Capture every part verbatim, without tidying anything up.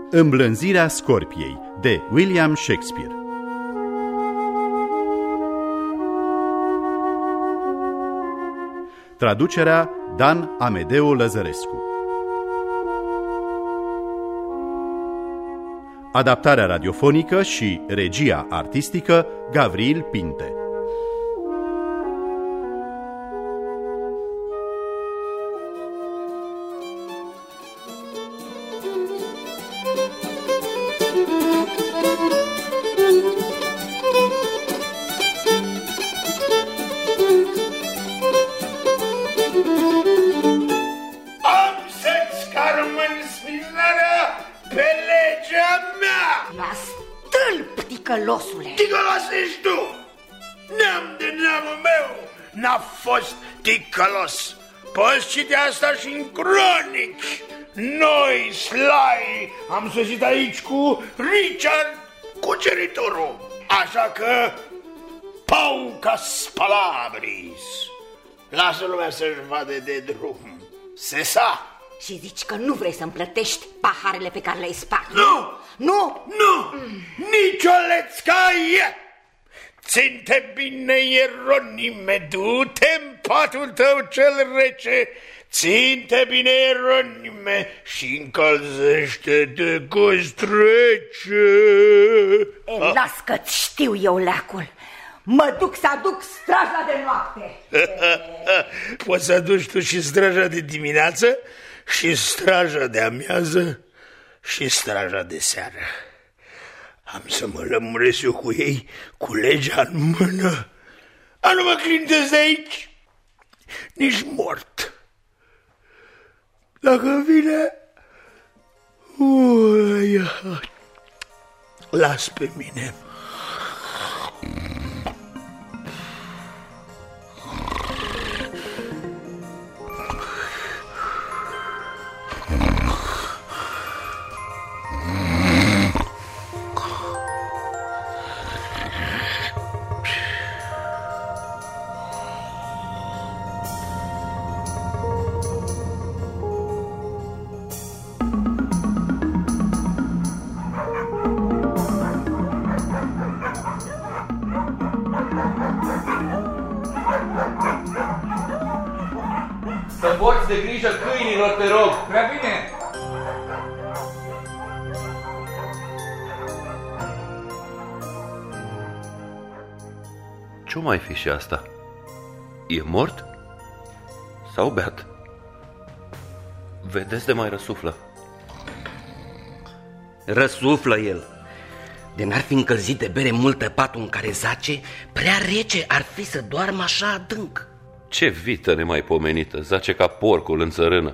Îmblânzirea Scorpiei de William Shakespeare. Traducerea Dan Amedeo Lăzărescu. Adaptarea radiofonică și regia artistică Gavril Pinte. Ticălosule! Ticălos ești tu! Neam de neamul meu n-a fost ticălos. Poți citi asta și în cronici. Noi, slai, am sosit aici cu Richard Cuceritorul. Așa că, paucas palabris. Lasă lumea să-și vadă de drum. Sesa! Și zici că nu vrei să-mi plătești paharele pe care le-ai spart? Nu! Nu? Nu! Mm. Nici o lețcaie! Ține bine, Ieronime, du-te în patul tău cel rece. Ține bine, Ieronime, și încălzește-te cu strece. E, las că-ți știu eu leacul. Mă duc să aduc straja de noapte. Poți să aduci tu și straja de dimineață, și straja de amiază, și straja de seară. Am să mă lămuresc eu cu ei, cu legea în mână. A, nu mă clintesc de aici, nici mort. Dacă vine, ui, las pe mine. Să porți de grijă câinilor, te rog! Prea bine! Ce-o mai fi și asta? E mort? Sau beat? Vedeți de mai răsuflă. Răsuflă el. De n-ar fi încălzit de bere multă patul în care zace, prea rece ar fi să doarmă așa adânc. Ce vită nemaipomenită, zace ca porcul în țărână.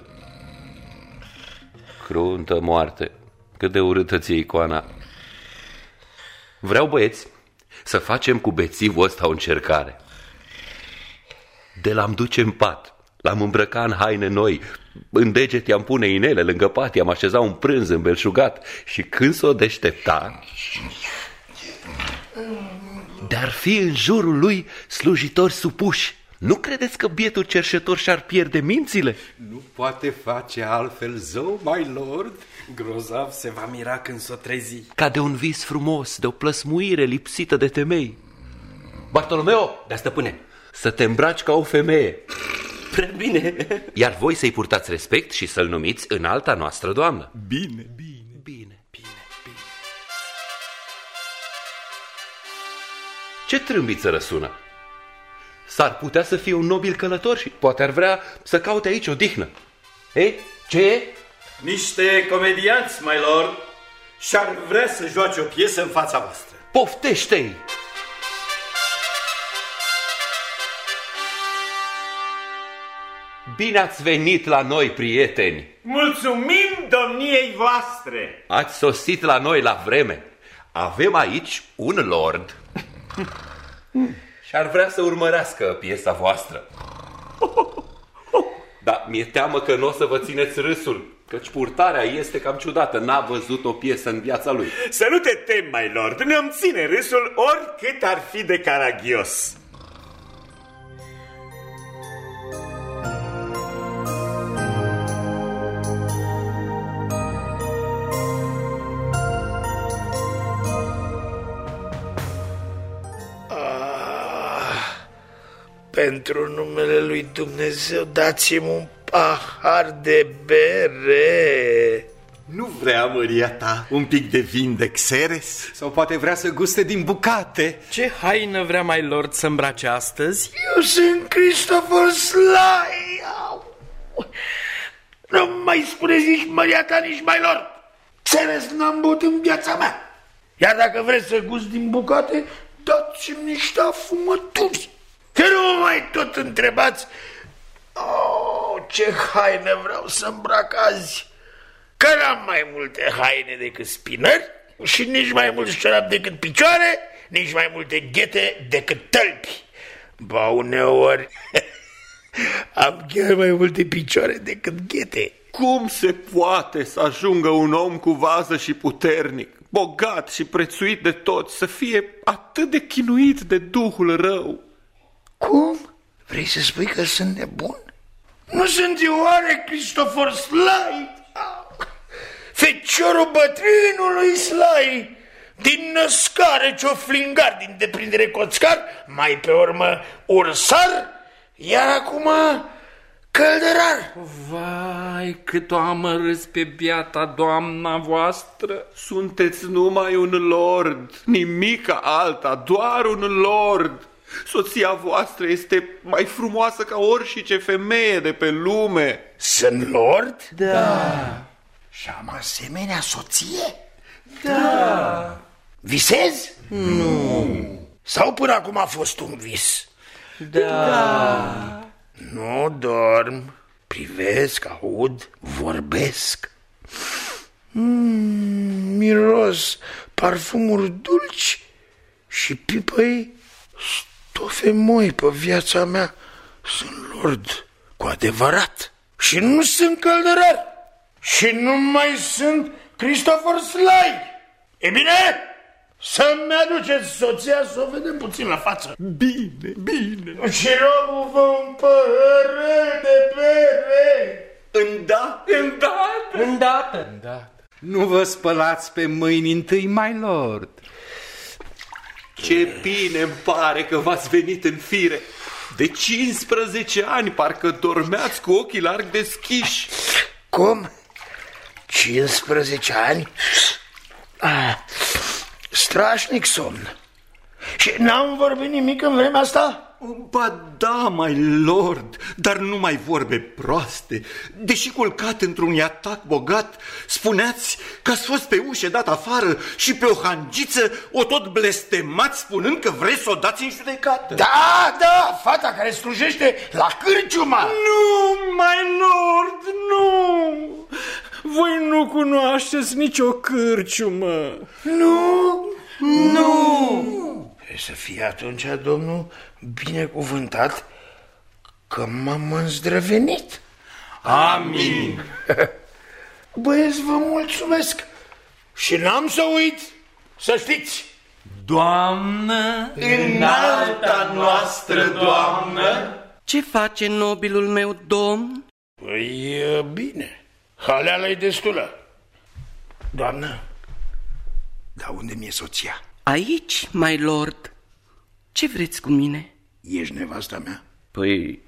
Cruntă moarte, cât de urâtă ție icoana. Vreau, băieți, să facem cu bețivul ăsta o încercare. De l-am duce în pat, l-am îmbrăca în haine noi, în deget i-am pune inele, lângă pat i-am așeza un prânz îmbelșugat și când s-o deștepta, de-ar fi în jurul lui slujitori supuși. Nu credeți că bietul cerșetor și-ar pierde mințile? Nu poate face altfel, zău, my lord. Grozav se va mira când s-o trezi. Ca de un vis frumos, de o plăsmuire lipsită de temei. Bartolomeo, Da, stăpâne. să te îmbraci ca o femeie. Prea bine. Iar voi să-i purtați respect și să-l numiți înalta noastră doamnă. Bine, bine. Bine, bine, bine. Ce trâmbiță răsună? S-ar putea să fie un nobil călător și poate ar vrea să caute aici odihnă. Ei, ce e? Niște comedianți, my lord, și-ar vrea să joace o piesă în fața voastră. Poftește-i! Bine ați venit la noi, prieteni! Mulțumim domniei voastre! Ați sosit la noi la vreme. Avem aici un lord și-ar vrea să urmărească piesa voastră. Dar mi-e teamă că nu o să vă țineți râsul, căci purtarea este cam ciudată. N-a văzut o piesă în viața lui. Să nu te temi, my lord, ne-am ține râsul oricât ar fi de caragios. pentru numele lui Dumnezeu, dați-mi un pahar de bere. Nu vrea măria ta un pic de vin de Xeres? Sau poate vrea să guste din bucate? Ce haină vrea mai lord să îmbrace astăzi? Eu sunt Christopher Sly. Nu mai spuneți nici măria ta, nici mai lor. Xeres n-am băut în viața mea. Iar dacă vreți să gust din bucate, dați-mi niște afumături. Că nu mai tot întrebați, oh, ce haine vreau să îmbrac azi. Că n-am mai multe haine decât spinări și nici mai mulți ciorap decât picioare, nici mai multe ghete decât tălpi. Ba, uneori am chiar mai multe picioare decât ghete. Cum se poate să ajungă un om cu vază și puternic, bogat și prețuit de toți, să fie atât de chinuit de duhul rău? Cum? Vrei să spui că sunt nebun? Nu sunt eu oare Christopher Sly? Feciorul bătrânului Sly, din născare cioflingar, din deprindere coțcar, mai pe urmă ursar, iar acum călderar. Vai, cât o amărâți pe biata doamna voastră. Sunteți numai un lord, nimica alta, doar un lord. Soția voastră este mai frumoasă ca orice femeie de pe lume. Sunt lord? Da. Și am asemenea soție? Da. Visez? Nu. Sau până acum a fost un vis? Da. Nu dorm, privesc, aud, vorbesc. Mm, miros parfumuri dulci și pipăi stofe moi pe viața mea. Sunt lord, cu adevărat. Și nu sunt călderar. Și nu mai sunt Christopher Sly. E bine? Să-mi aduceți soția să o vedem puțin la față. Bine, bine. Și rogu vă un păhăr de bere. Îndată, Îndată. Îndată. Îndată. Nu vă spălați pe mâini întâi, my lord. Ce bine îmi pare că v-ați venit în fire. De cincisprezece ani parcă dormeați cu ochii larg deschiși. Cum? cincisprezece ani? Ah, strașnic somn. Și n-am vorbit nimic în vremea asta? Ba da, my lord, dar nu mai vorbe proaste. Deși culcat într-un iatac bogat, spuneați că ați fost pe ușă dat afară și pe o hangiță o tot blestemați spunând că vreți să o dați în judecată. Da, da, fata care slujește la cârciuma. Nu, my lord, nu. Voi nu cunoașteți nicio cârciumă. Nu, nu. Să fie atunci domnul binecuvântat că m-am îndrăvenit. Amin. Băieți, vă mulțumesc și n-am să uit, să știți. Doamnă, înalta noastră doamnă. Ce face nobilul meu domn? Păi, e bine, haleala e destulă. Doamnă, dar unde mi-e soția? Aici, my lord. Ce vreți cu mine? Ești nevasta mea? Păi...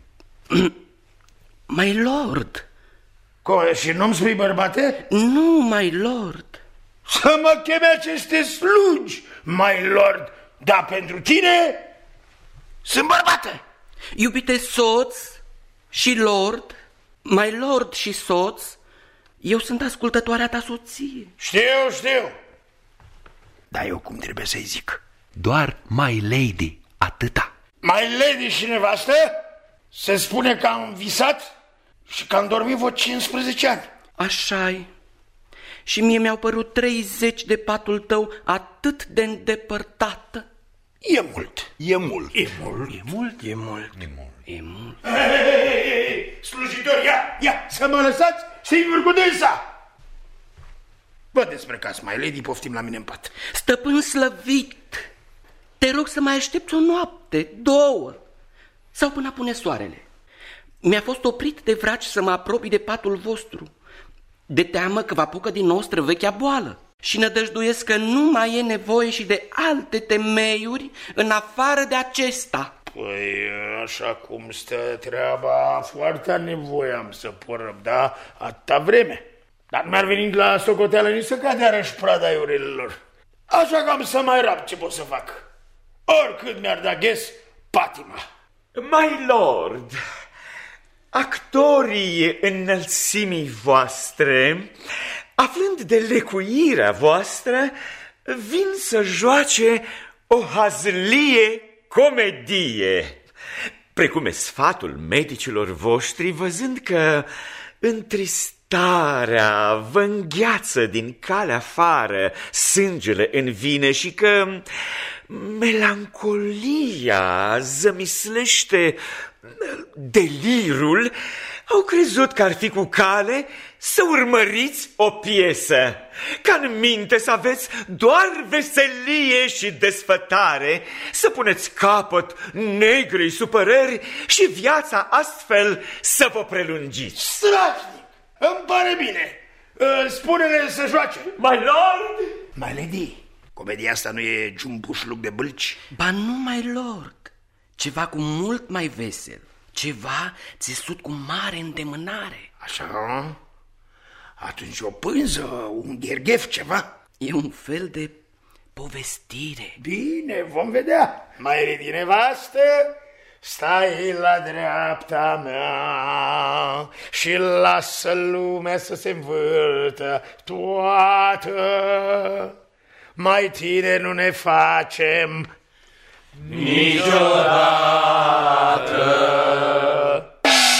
my lord. Cum, și nu-mi spui bărbate? Nu, my lord. Să mă cheme aceste slugi, my lord. Dar pentru tine sunt bărbate. Iubite soț și lord, my lord și soț, eu sunt ascultătoarea ta soție. Știu, știu. Dar eu cum trebuie să-i zic? Doar my lady, atâta. My lady și nevastă? Se spune că am visat și că am dormit vreo cincisprezece ani. Așa-i. Și mie mi-au părut treizeci de patul tău atât de îndepărtată. E mult. E mult. E mult. E mult? E mult. E mult. E mult. Hei, hei, hei, hei, slujitori, ia, ia, să mă lăsați singur cu dânsa. Vă dezbrăcați, my lady, poftim la mine în pat. Stăpân slăvit, te rog să mai aștepți o noapte, două, sau până apune soarele. Mi-a fost oprit de vraci să mă apropii de patul vostru, de teamă că vă apucă din nou străvechea boală. Și nădăjduiesc că nu mai e nevoie și de alte temeiuri în afară de acesta. Păi, așa cum stă treaba, foarte nevoiam să pot răbda atâta vreme. Dar nu mi-ar veni la socoteală nici să cade iarăși prada iurelilor. Așa că am să mai rab ce pot să fac. Oricât mi-ar da ghes, patima. My lord, actorii înălțimii voastre, aflând de lecuirea voastră, vin să joace o hazlie comedie, precum e sfatul medicilor voștri, văzând că întristarea vă îngheață din calea afară, sângele în vine și că melancolia zămislește delirul, au crezut că ar fi cu cale să urmăriți o piesă, ca în minte să aveți doar veselie și desfătare, să puneți capăt negrei supărări și viața astfel să vă prelungiți. Strașnic! Îmi pare bine! Spune-ne să joace! My lord! My lady, comedia asta nu e jumbușluc de bâlci? Ba nu, my lord, ceva cu mult mai vesel, ceva țesut cu mare îndemânare. Așa? Atunci o pânză, un gherghef, ceva? E un fel de povestire. Bine, vom vedea. Mai ridi nevastă, stai la dreapta mea și lasă lumea să se învârtă toată. Mai tine nu ne facem niciodată.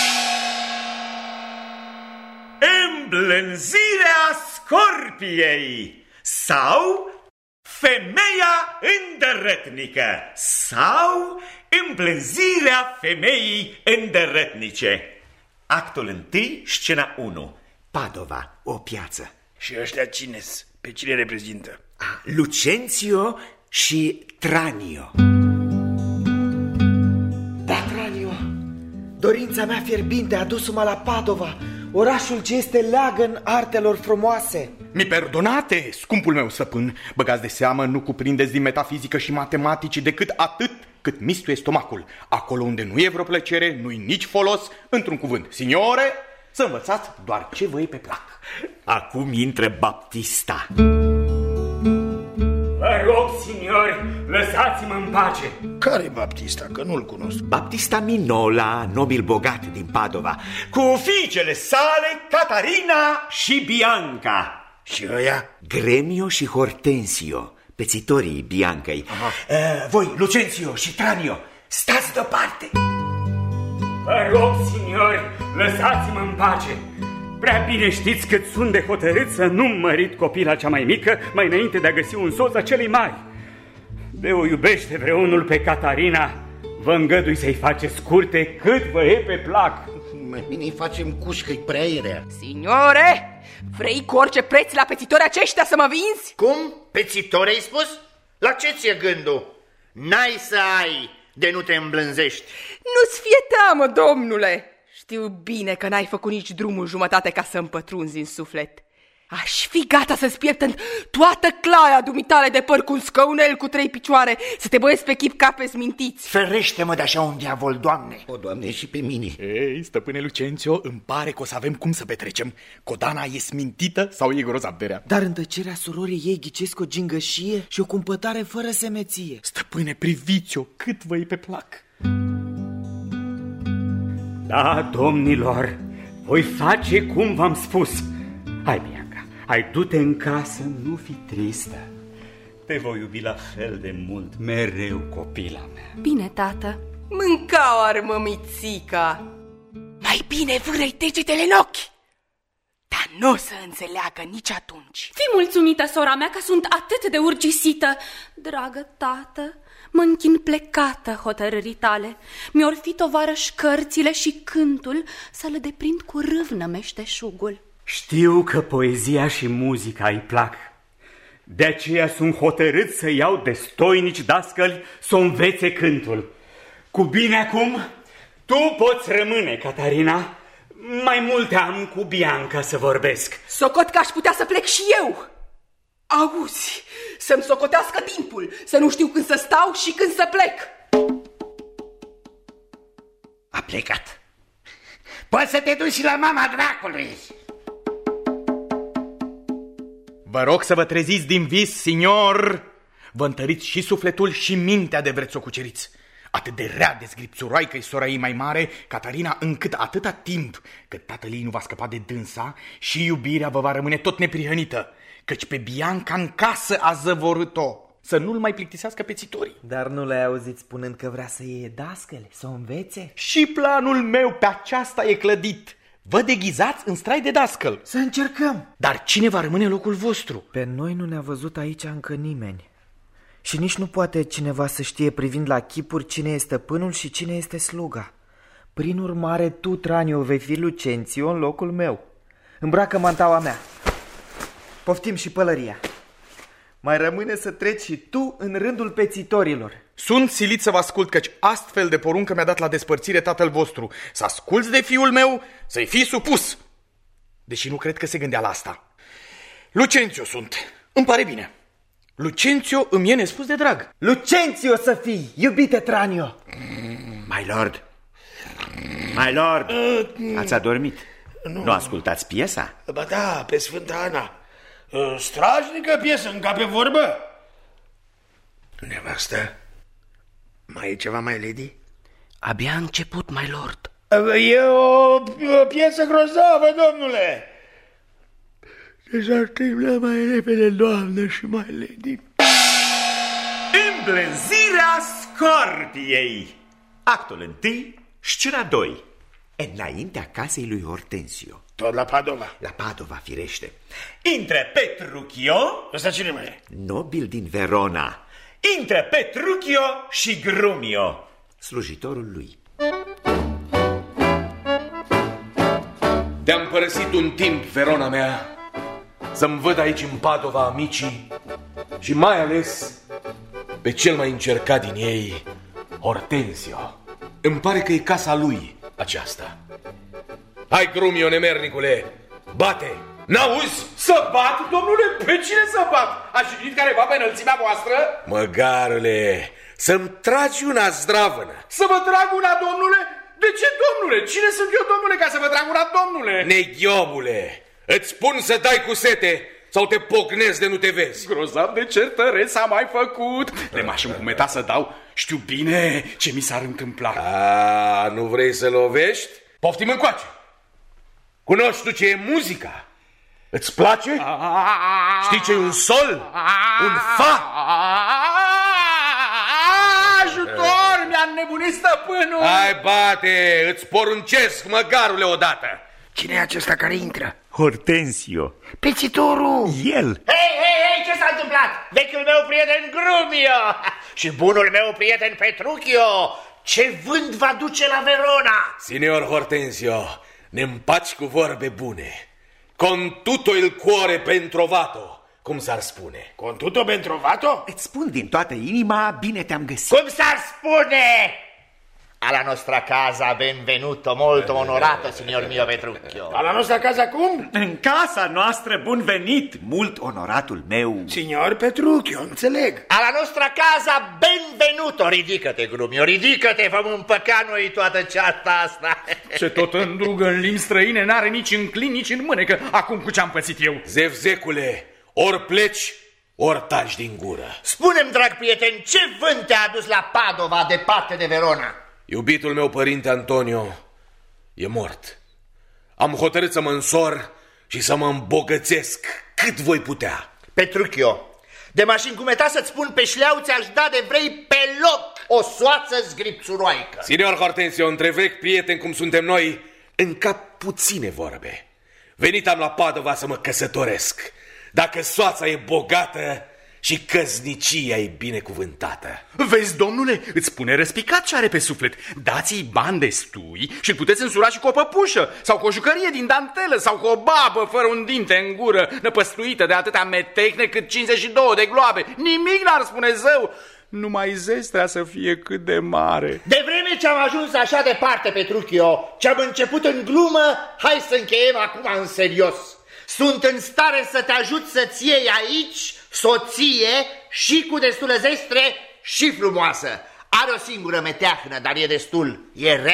Îmblânzirea Scorpiei sau Femeia îndărătnică sau Îmblânzirea femeii îndărătnice. Actul întâi, scena unu. Padova, o piață. Și ăștia cine-s? Pe cine reprezintă? Lucențio și Tranio. Da, Tranio, dorința mea fierbinte a dus-mă la Padova, orașul ce este leagăn artelor frumoase. Mi perdonate, scumpul meu stăpân, băgați de seamă, nu cuprindeți din metafizică și matematici decât atât cât mistuie stomacul. Acolo unde nu e vreo plăcere, nu-i nici folos, într-un cuvânt. Signore, să învățați doar ce vă e pe plac. Acum intră Baptista. Vă rog, signori, lăsați-mă în pace. Care-i Baptista? Că nu-l cunosc. Baptista Minola, nobil bogat din Padova, cu fiicele sale, Catarina și Bianca. Și ăia? Gremio și Hortensio, pețitorii Biancăi. uh, Voi, Lucențio și Tranio, stați deoparte. Vă rog, signori, lăsați-mă în pace. Prea bine știți cât sunt de hotărât să nu mărit copila cea mai mică mai înainte de a găsi un soț a celei mari. De o iubește vreunul pe Catarina, vă îngădui să-i faceți scurte cât vă e pe plac. Mai bine îi facem cușcă-i prea irea. Signore, vrei cu orice preț la pețitori aceștia să mă vinzi? Cum? Pețitori ai spus? La ce ți-e gândul? N-ai să ai de nu te îmblânzești. Nu-ți fie teamă, domnule. Știu bine că n-ai făcut nici drumul jumătate ca să-mi pătrunzi în suflet. Aș fi gata să-ți pieptăn toată claia dumitale de păr cu un scăunel cu trei picioare, să te băiesc pe chip ca pe smintiți. Ferește-mă de așa un diavol, Doamne. O, Doamne, și pe mine. Ei, stăpâne Lucențio, îmi pare că o să avem cum să petrecem. Codana e smintită sau e grozav de rea? Dar în tăcerea surorii ei ghicesc o gingășie și o cumpătare fără semeție. Stăpâne, priviți-o, cât vă e pe plac. Da, domnilor, voi face cum v-am spus. Hai, Bianca, hai, du-te în casă, nu fi tristă. Te voi iubi la fel de mult, mereu, copila mea. Bine, tată. Mânca-o, mămițica. Mai bine vâră-i degetele în ochi. Dar nu o să înțeleagă nici atunci. Fii mulțumită, sora mea, că sunt atât de urgisită. Dragă tată, mă închin plecată hotărârii tale. Mi-or fi tovarăși cărțile și cântul să le deprind cu râvnă meșteșugul. Știu că poezia și muzica îi plac. De aceea sunt hotărât să iau destoinici dascăli să o învețe cântul. Cu bine acum, tu poți rămâne, Catarina. Mai multe am cu Bianca să vorbesc. Socot că aș putea să plec și eu. Auzi, să-mi socotească timpul, să nu știu când să stau și când să plec. plecat. Poți să te duci și la mama dracului. Vă rog să vă treziți din vis, signor. Vă întăriți și sufletul și mintea de vreți să o cuceriți. Atât de rea dezgripțuroaică-i sora ei mai mare, Catarina, încât atâta timp cât tatăl ei nu va scăpa de dânsa, și iubirea vă va rămâne tot neprihănită, căci pe Bianca în casă a zăvorât-o, să nu-l mai plictisească pe țitorii. Dar nu l-ai auzit spunând că vrea să iei dascăle, să o învețe? Și planul meu pe aceasta e clădit. Vă deghizați în strai de dascăl. Să încercăm. Dar cine va rămâne în locul vostru? Pe noi nu ne-a văzut aici încă nimeni. Și nici nu poate cineva să știe privind la chipuri cine este stăpânul și cine este sluga. Prin urmare, tu, Tranio, vei fi Lucențio în locul meu. Îmbracă mantaua mea. Poftim și pălăria. Mai rămâne să treci și tu în rândul pețitorilor. Sunt silit să vă ascult, căci astfel de poruncă mi-a dat la despărțire tatăl vostru. Să asculți de fiul meu, să-i fii supus. Deși nu cred că se gândea la asta. Lucențio sunt. Îmi pare bine. Lucențio îmi e nespus de drag. Lucențio să fii, iubite Tranio. My lord, my lord, ați adormit. Nu, nu ascultați piesa? Ba da, pe Sfânta Ana. Strașnică piesă, încă pe vorbă. Nevastă, mai e ceva, my lady? Abia a început, my lord. E o, o piesă grozavă, domnule. Deci ar trebui mai repede, doamnă și my lady. Îmblânzirea Scorpiei. Actul întâi, scena doi. Înaintea casei lui Hortensio. Tot la Padova? La Padova, firește. Intră Petruchio. Ăsta cine mai e? Nobil din Verona. Intră Petruchio și Grumio, slujitorul lui. Te-am părăsit un timp, Verona mea, să-mi văd aici în Padova amicii și mai ales pe cel mai încercat din ei, Hortensio. Îmi pare că e casa lui aceasta. Hai, Grumio, nemernicule, bate! N-auzi? Să bat, domnule? Pe cine să bat? A citit careva pe înălțimea voastră? Măgarule, să-mi tragi una zdravănă. Să vă trag una, domnule? De ce, domnule? Cine sunt eu, domnule, ca să vă trag una, domnule? Neghiobule, îți spun să dai cu sete sau te pocnezi de nu te vezi. Grozav de certăreț s-a mai făcut. Le m-aș încumeta să dau. Știu bine ce mi s-ar întâmpla. A, nu vrei să lovești? Poftim încoace. Cunoști tu ce e muzica? Îți place? Știi ce e un sol? Un fa? Ajutor! Mi-a înnebunit stăpânul! Hai, bate! Îți poruncesc, măgarule, odată! Cine e acesta care intră? Hortensio. Pețitorul! El! Hei, hei, hei, ce s-a întâmplat? Vechiul meu prieten Grumio și bunul meu prieten Petruchio, ce vânt va duce la Verona? Signor Hortensio, ne împaci cu vorbe bune. Con tutto il cuore ben trovato, cum s-ar spune. Con tutto ben trovato? Îți spun din toată inima, bine te-am găsit. Cum s-ar spune? Alla nostra casa, benvenuto, molto onorato, signor mio Petruchio. Alla nostra casa cum? În casa noastră, bun venit, mult onoratul meu. Signor Petruchio, înțeleg. Alla nostra casa, benvenuto. Ridică-te, Grumio, ridică-te, vom împăca noi toată cearta asta. Ce tot îndrugă în limbi străine, n-are nici în clin, nici în mânecă, acum cu ce-am pățit eu. Zevzecule, ori pleci, ori taci din gură. Spune-mi, drag prieten, ce vânt te-a adus la Padova, departe de Verona? Iubitul meu părinte Antonio e mort. Am hotărât să mă însor și să mă îmbogățesc cât voi putea. Petruchio, de m-aș încumeta să-ți spun pe șleau, ți-aș da de vrei pe loc o soață zgripțuroaică. Signor Hortensio, între vechi prieteni cum suntem noi, încap puține vorbe. Venit am la Padova să mă căsătoresc. Dacă soața e bogată și căsnicia e binecuvântată. Vezi, domnule, îți spune răspicat ce are pe suflet. Dați-i bani destui și îl puteți însura și cu o păpușă, sau cu o jucărie din dantelă, sau cu o babă fără un dinte în gură, năpăstuită de atâtea metehne cât cincizeci și două de gloabe. Nimic n-ar spune zău, numai zestrea să fie cât de mare. De vreme ce am ajuns așa departe, Petruchio, ce am început în glumă, hai să încheiem acum în serios. Sunt în stare să te ajut să-ți iei aici soție și cu destulă zestre și frumoasă. Are o singură meteahnă, dar e destul, e rea.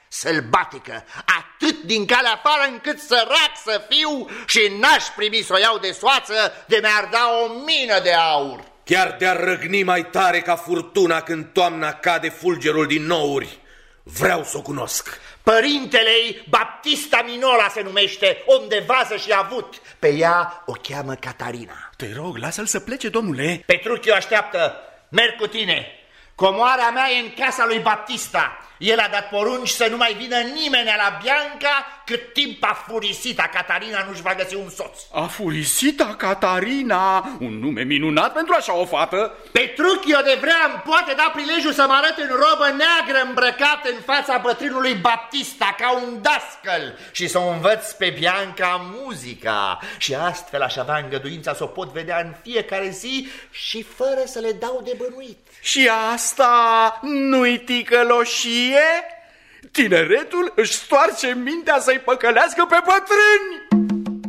sălbatică, atât din calea afară încât sărac să fiu și n-aș primi să o iau de soață de mi-ar da o mină de aur. Chiar te-ar răgni mai tare ca furtuna când toamna cade fulgerul din nouri. Vreau să o cunosc. Părintele-i Baptista Minola se numește, om de vază și avut. Pe ea o cheamă Catarina. Te rog, lasă-l să plece, domnule. Petruchiu așteaptă, merg cu tine. Comoara mea e în casa lui Baptista. El a dat porunci să nu mai vină nimeni la Bianca cât timp afurisita Catarina nu-și va găsi un soț. Afurisita Catarina, un nume minunat pentru așa o fată. Petruchio de vrea îmi poate da prilejul să mă arăt în robă neagră îmbrăcat în fața bătrânului Baptista ca un dascăl și să o învăț pe Bianca muzica. Și astfel aș avea îngăduința să o pot vedea în fiecare zi și fără să le dau de bănuit. Și asta nu-i ticăloșie? Tineretul își stoarce mintea să-i păcălească pe bătrâni.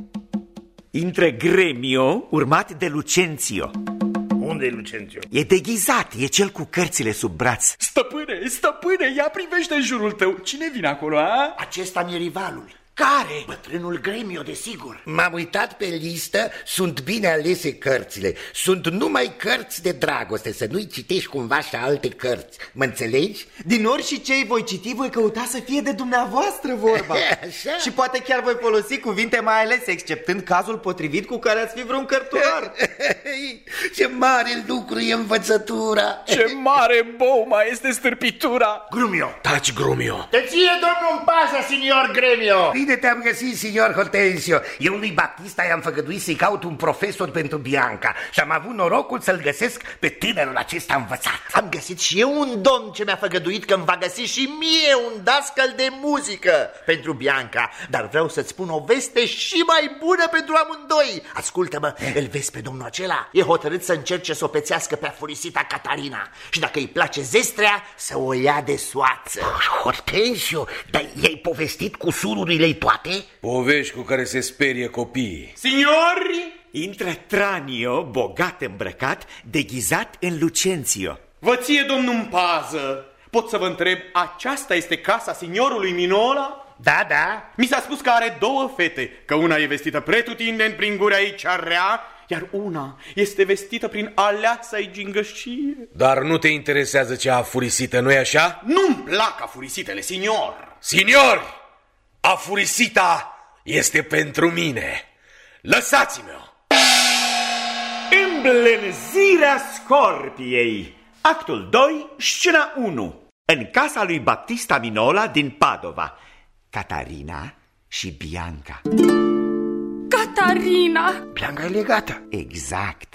Intră Gremio, urmat de Lucențio. Unde e Lucențio? E deghizat, e cel cu cărțile sub braț. Stăpâne, stăpâne, ia privește în jurul tău. Cine vine acolo, a? Acesta mi-e rivalul. Care? Bătrânul Gremio, desigur. M-am uitat pe listă, sunt bine alese cărțile. Sunt numai cărți de dragoste, să nu-i citești cumva și alte cărți. Mă înțelegi? Din orice îi voi citi, voi căuta să fie de dumneavoastră vorba. Așa. Și poate chiar voi folosi cuvinte mai alese, exceptând cazul potrivit cu care ați fi vreun cărturar. Ce mare lucru e învățătura. Ce mare bou mai este stârpitura. Grumio. Taci, Grumio. Te ție, domnul, în pază, signor Gremio. Bine te-am găsit, signor Hortensio. Eu lui Baptista i-am făgăduit să-i caut un profesor pentru Bianca și am avut norocul să-l găsesc pe tânărul acesta învățat. Am găsit și eu un domn ce mi-a făgăduit că îmi va găsi și mie un dascăl de muzică pentru Bianca. Dar vreau să-ți spun o veste și mai bună pentru amândoi. Ascultă-mă, îl vezi pe domnul acela? E hotărât să încerce să o pețească pe afurisita Catarina și dacă îi place zestrea, să o ia de soață. Hortensio, dar i-ai povestit cu sururile toate? Povești cu care se sperie copiii. Signori! Intră Tranio, bogat îmbrăcat, deghizat în Lucențio. Vă ție, domnul, în pază. Pot să vă întreb, aceasta este casa signorului Minola? Da, da. Mi s-a spus că are două fete, că una e vestită pretutindeni prin gura ei cea rea, iar una este vestită prin aleasa-i gingășie. Dar nu te interesează cea afurisită, nu-i așa? Nu-mi plac afurisitele, signor. Signor! Afurisita este pentru mine. Lăsați-mă! Îmblânzirea Scorpiei. Actul doi, scena unu. În casa lui Baptista Minola din Padova. Catarina și Bianca. Catarina! Bianca e legată. Exact.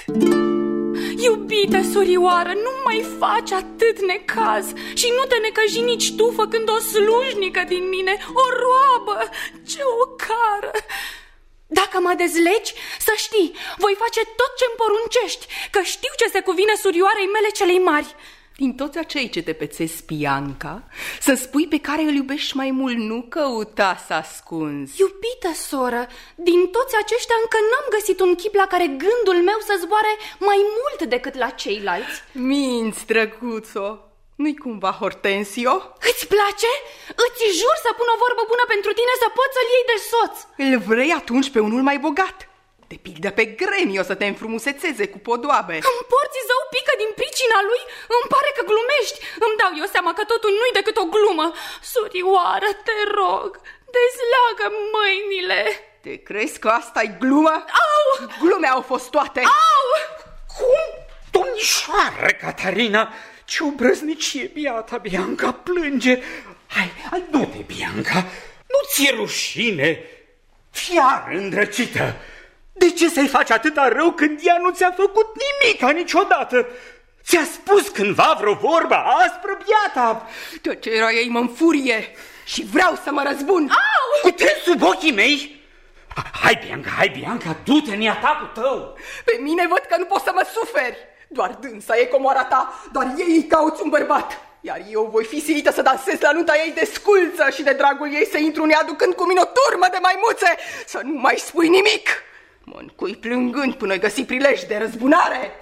Iubite sorioară, nu mai faci atât necaz și nu te necăji nici tu făcând o slujnică din mine, o roabă, ce ocară! Dacă mă dezlegi, să știi, voi face tot ce-mi poruncești, că știu ce se cuvine surioarei mele celei mari. Din toți acei ce te pețesc, Bianca, să spui pe care îl iubești mai mult, nu căuta să ascunzi. Iubită soră, din toți aceștia încă n-am găsit un chip la care gândul meu să zboare mai mult decât la ceilalți. Minți, drăguțo, nu-i cumva Hortensio? Îți place? Îți jur să pun o vorbă bună pentru tine să poți să-l iei de soț. Îl vrei atunci pe unul mai bogat? De pildă pe Gremio să te înfrumusețeze cu podoabe. Îmi porți zău pică din pricina lui? Îmi pare că glumești. Îmi dau eu seama că totul nu-i decât o glumă. Surioară, te rog, dezleagă mâinile. Te crezi că asta-i glumă? Au! Glume au fost toate. Au! Cum? Domnișoară Catarina, ce obrăznicie, biata Bianca plânge. Hai, hai, du-te, Bianca, nu ți-e rușine? Fiară îndrăcită, de ce să-i faci atâta rău când ea nu ți-a făcut nimica niciodată? Ți-a spus cândva vreo vorbă aspră, biata? Tăcerea ei mă înfurie și vreau să mă răzbun. Au! Cu tren sub ochii mei? Hai, Bianca, hai, Bianca, du-te în atacul tău. Pe mine văd că nu poți să mă suferi. Doar dânsa e comoara ta, doar ei îi cauți un bărbat. Iar eu voi fi silită să dansez la nunta ei de sculță și de dragul ei să intru în ea aducând cu mine o turmă de maimuțe. Să nu mai spui nimic. Mă încui plângând până găsi prilej de răzbunare.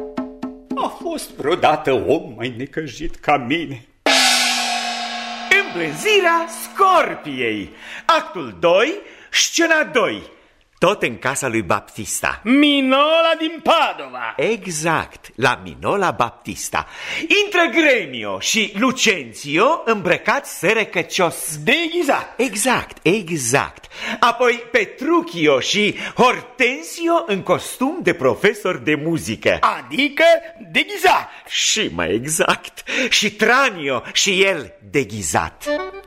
A fost vreodată om mai necăjit ca mine. Îmblânzirea Scorpiei. Actul doi, scena doi. Tot în casa lui Baptista. Minola din Padova. Exact, la Minola Baptista. Intră Gremio și Lucentio îmbrăcați sărăcăcios. Deghizat. Exact, exact. Apoi Petruchio și Hortensio în costum de profesor de muzică. Adică deghizat. Și mai exact. Și Tranio și el deghizat.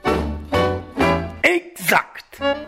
Exact.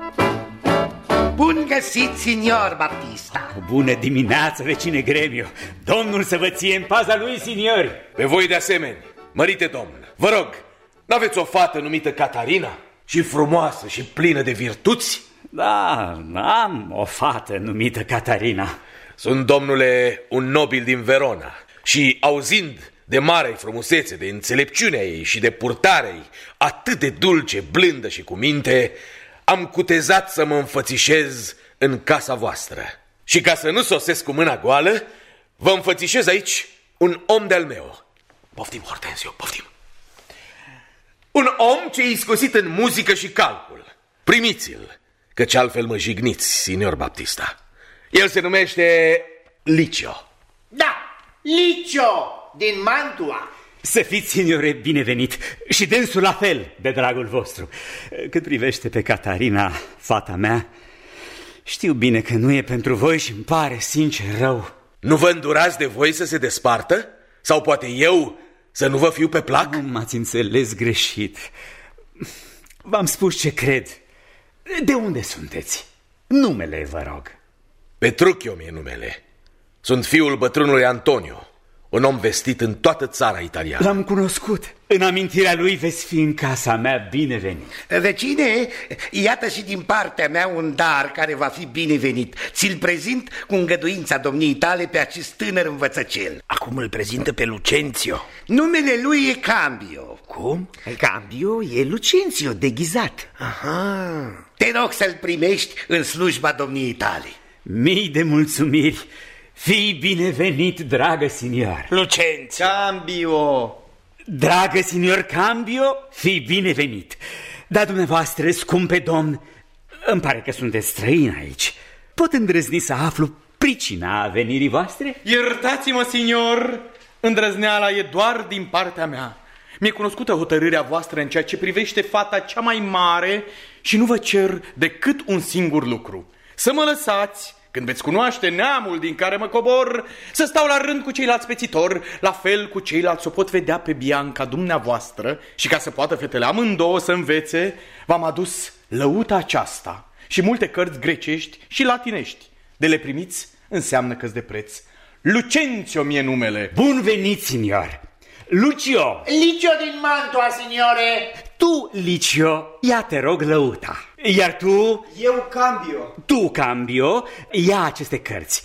Bun găsit, signor Baptista. Bună dimineața, vecine Gremio. Domnul să vă ție în paza lui, signori. Pe voi de asemenea, mărite domn, vă rog, n-aveți o fată numită Catarina? Și frumoasă și plină de virtuți? Da, am o fată numită Catarina. Sunt, domnule, un nobil din Verona și auzind de mare frumusețe, de înțelepciunea ei și de purtarea ei, atât de dulce, blândă și cu minte, am cutezat să mă înfățișez în casa voastră. Și ca să nu sosesc cu mâna goală, vă înfățișez aici un om de-al meu. Poftim, Hortensio, poftim. Un om ce e iscusit în muzică și calcul. Primiți-l, căci altfel mă jigniți, signor Baptista. El se numește Licio. Da, Licio, din Mantua. Să fiți, signore, binevenit. Și dânsul la fel, de dragul vostru. Cât privește pe Catarina, fata mea, știu bine că nu e pentru voi și îmi pare sincer rău. Nu vă îndurați de voi să se despartă? Sau poate eu să nu vă fiu pe plac? Nu m-ați înțeles greșit. V-am spus ce cred. De unde sunteți? Numele, vă rog. Petruchio mi-e numele. Sunt fiul bătrânului Antonio, un om vestit în toată țara italiană. L-am cunoscut. În amintirea lui veți fi în casa mea binevenit. Vecine, iată și din partea mea un dar care va fi binevenit. Ți-l prezint cu îngăduința domniei tale pe acest tânăr învățăcel. Acum îl prezintă pe Lucentio. Numele lui e Cambio. Cum? Cambio e Lucentio, deghizat. Aha. Te rog să-l primești în slujba domniei tale. Mii de mulțumiri. Fii binevenit, dragă signor. Lucentio. Cambio. Dragă signor Cambio, fii binevenit. Dar dumneavoastră, scumpe domn, îmi pare că sunteți străini aici. Pot îndrăzni să aflu pricina venirii voastre? Iertați-mă, signor, îndrăzneala e doar din partea mea. Mi-e cunoscută hotărârea voastră în ceea ce privește fata cea mai mare și nu vă cer decât un singur lucru. Să mă lăsați, când veți cunoaște neamul din care mă cobor, să stau la rând cu ceilalți pețitori, la fel cu ceilalți o pot vedea pe Bianca dumneavoastră, și ca să poată fetele amândouă să învețe, v-am adus lăuta aceasta și multe cărți grecești și latinești. De le primiți înseamnă că-s de preț. Lucentio mi-e numele. Bun venit, signor. Lucio. Licio din Mantua, signore. Tu, Licio, ia te rog lăuta. Iar tu... Eu, Cambio. Tu, Cambio, ia aceste cărți.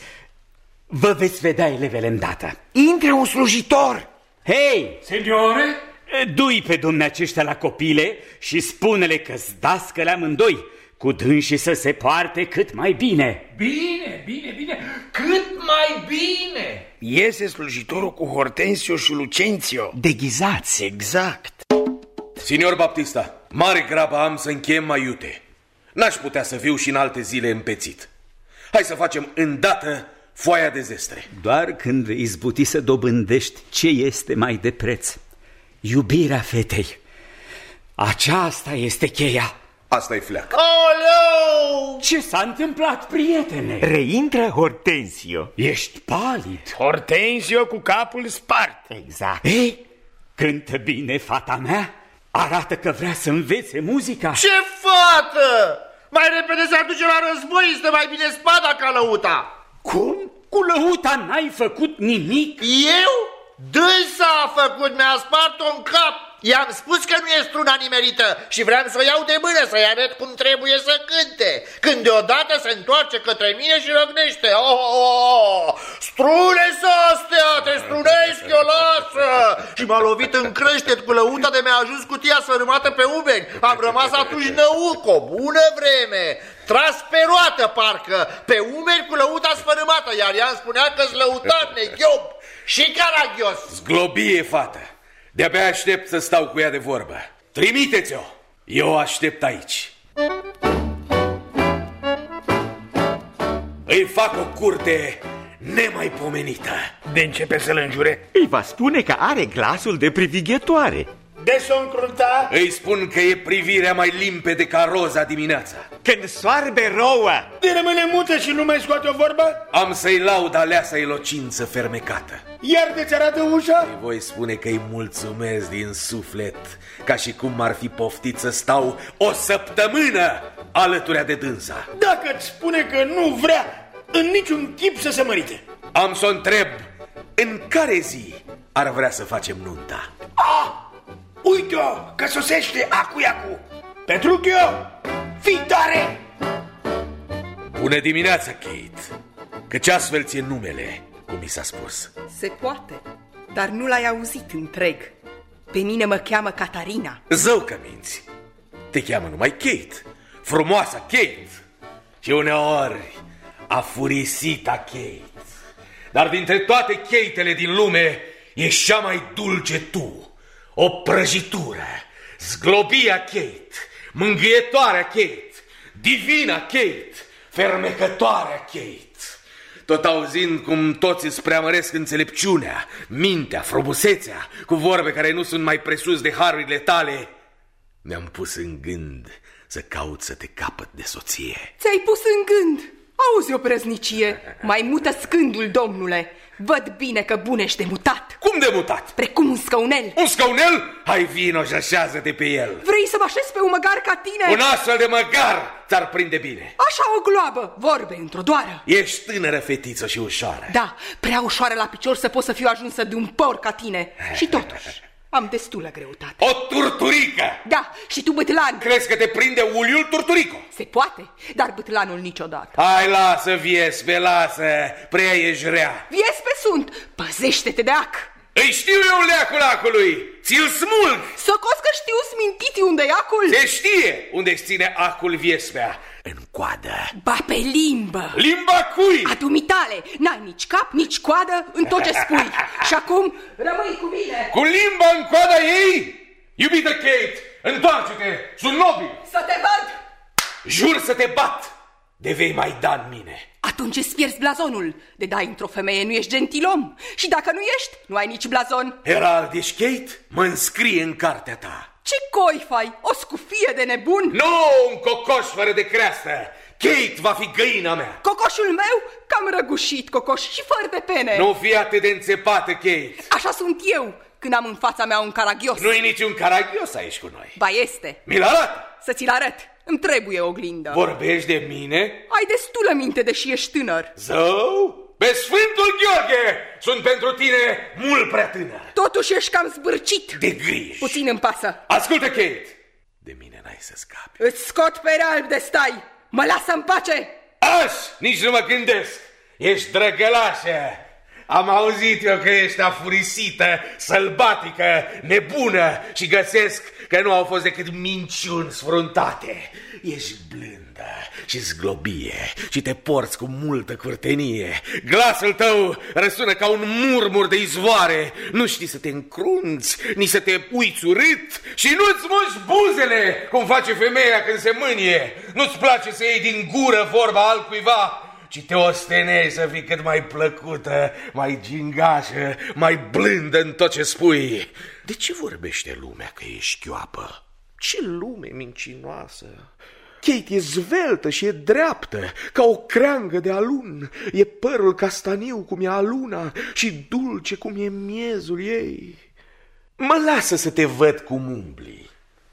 Vă veți vedea elevele îndată. Intră un slujitor. Hei! Signore? Du-i pe domne aceștia la copile și spune-le că-s dascăle amândoi, cu dânsii să se poarte cât mai bine. Bine, bine, bine, cât mai bine. Iese slujitorul cu Hortensio și Lucentio. Deghizați. Exact. Signor Baptista, mare grabă am să închem mai iute. N-aș putea să viu și în alte zile împețit. Hai să facem îndată foaia de zestre. Doar când vei izbuti să dobândești ce este mai de preț. Iubirea fetei. Aceasta este cheia. Asta-i fleac. Oleu! Ce s-a întâmplat, prietene? Reintră Hortensio. Ești palid. Hortensio cu capul spart. Exact. Ei, cântă bine fata mea. Arată că vrea să învețe muzica. Ce fată! Mai repede se aduce la război, este mai bine spada ca lăuta. Cum? Cu lăuta n-ai făcut nimic? Eu? Dânsa a făcut, mi-a spart-o în cap. I-am spus că nu e struna nimerită și vreau să o iau de mână, să-i arăt cum trebuie să cânte. Când deodată se întoarce către mine și răgnește. Oh, oh, oh, strune să astea, te strunesc, eu lasă! Și m-a lovit în creștet cu lăuta de mi-a ajuns cutia sfărâmată pe umeri. Am rămas atunci năuc o bună vreme, tras pe roată parcă, pe umeri cu lăuta sfărâmată, iar ea îmi spunea că-s lăutar neghiob și caragios. Zglobie, fată. De-abia aștept să stau cu ea de vorbă. Trimiteți-o! Eu o aștept aici. Îi fac o curte nemaipomenită. De începe să-l înjure? Îi va spune că are glasul de privighetoare. De s-o încrunta? Îi spun că e privirea mai limpede ca roza dimineața. Când soarbe rouă. De rămâne mută și nu mai scoate o vorbă? Am să-i laud aleasa elocință fermecată. Iar de-ți arată ușa? Îi voi spune că îi mulțumesc din suflet, ca și cum m-ar fi poftit să stau o săptămână alăturea de dânsa. Dacă îți spune că nu vrea în niciun chip să se mărite. Am să o întreb în care zi ar vrea să facem nunta. Ah! Uite-o, că sosește acu-iacu. Petruchio, fii tare! Bună dimineața, Kate. Căci astfel ți-e numele, cum mi s-a spus. Se poate, dar nu l-ai auzit întreg. Pe mine mă cheamă Catarina. Zău că minți. Te cheamă numai Kate. Frumoasa Kate. Și uneori afurisita Kate. Dar dintre toate Kate-ele din lume ești cea mai dulce tu. O prăjitură, zglobia Kate, mângâietoarea Kate, divina Kate, fermecătoarea Kate. Tot auzind cum toți îți preamăresc înțelepciunea, mintea, frumusețea, cu vorbe care nu sunt mai presus de harurile tale, mi-am pus în gând să caut să te capăt de soție. Ți-ai pus în gând? Auzi o prăznicie, mai mută scândul, domnule. Văd bine că bun ești de mutat. Cum de mutat? Precum un scăunel. Un scăunel? Hai vino și așează-te pe el. Vrei să mă așez pe un măgar ca tine? Un astfel de măgar ți-ar prinde bine. Așa o gloabă, vorbe într-o doară. Ești tânără fetiță și ușoară. Da, prea ușoară la picior să pot să fiu ajunsă de un por ca tine. Și totuși am destulă greutate. O turturică! Da, și tu bâtlan. Crezi că te prinde uliul turturico? Se poate, dar bâtlanul niciodată. Hai, lasă, Viespe, lasă, prea ești rea. Viespe sunt, păzește-te de ac. Îi știu eu leacul acului, ți-l smulg. Socos că știu smintiti unde e acul. Se știe unde-și ține acul Viespea. În coadă. Ba pe limbă. Limba cui? A dumitale. N-ai nici cap, nici coadă în tot ce spui. Și acum rămâi cu mine. Cu limba în coada ei? Iubită Kate, întoarce-te, sunt nobil. Să te văd. Jur să te bat, de vei mai da în mine. Atunci îți pierzi blazonul. De dai într-o femeie nu ești gentilom. Și dacă nu ești, nu ai nici blazon. Herald, ești Kate? Mă înscrie în cartea ta. Ce coi fai? O scufie de nebun? Nu, un cocoș fără de creastă. Kate va fi găina mea. Cocoșul meu? Cam răgușit cocoș și fără de pene. Nu fi atât de înțepată, Kate. Așa sunt eu când am în fața mea un caragios. Nu-i niciun caragios aici cu noi. Ba este. Mi-l arăt. Să ți-l arăt. Îmi trebuie oglindă. Vorbești de mine? Ai destulă minte, deși ești tânăr. Zău? Pe Sfântul Gheorghe sunt pentru tine mult prea tânăr. Totuși ești cam zbârcit. De griji. Puțin îmi pasă. Ascultă, Kate. De mine n-ai să scapi. Îți scot pe alb de stai. Mă lasă în pace. Aș, nici nu mă gândesc. Ești drăgălașă. Am auzit eu că ești afurisită, sălbatică, nebună și găsesc că nu au fost decât minciuni sfruntate. Ești blândă și zglobie și te porți cu multă curtenie. Glasul tău răsună ca un murmur de izvoare. Nu știi să te încrunți, nici să te uiți urât și nu-ți muși buzele, cum face femeia când se mânie. Nu-ți place să iei din gură vorba altcuiva, ci te ostenezi să fii cât mai plăcută, mai gingașă, mai blândă în tot ce spui. De ce vorbește lumea că ești chioapă? Ce lume mincinoasă! Kate e zveltă și e dreaptă, ca o creangă de alun. E părul castaniu cum e aluna și dulce cum e miezul ei. Mă lasă să te văd cum umbli.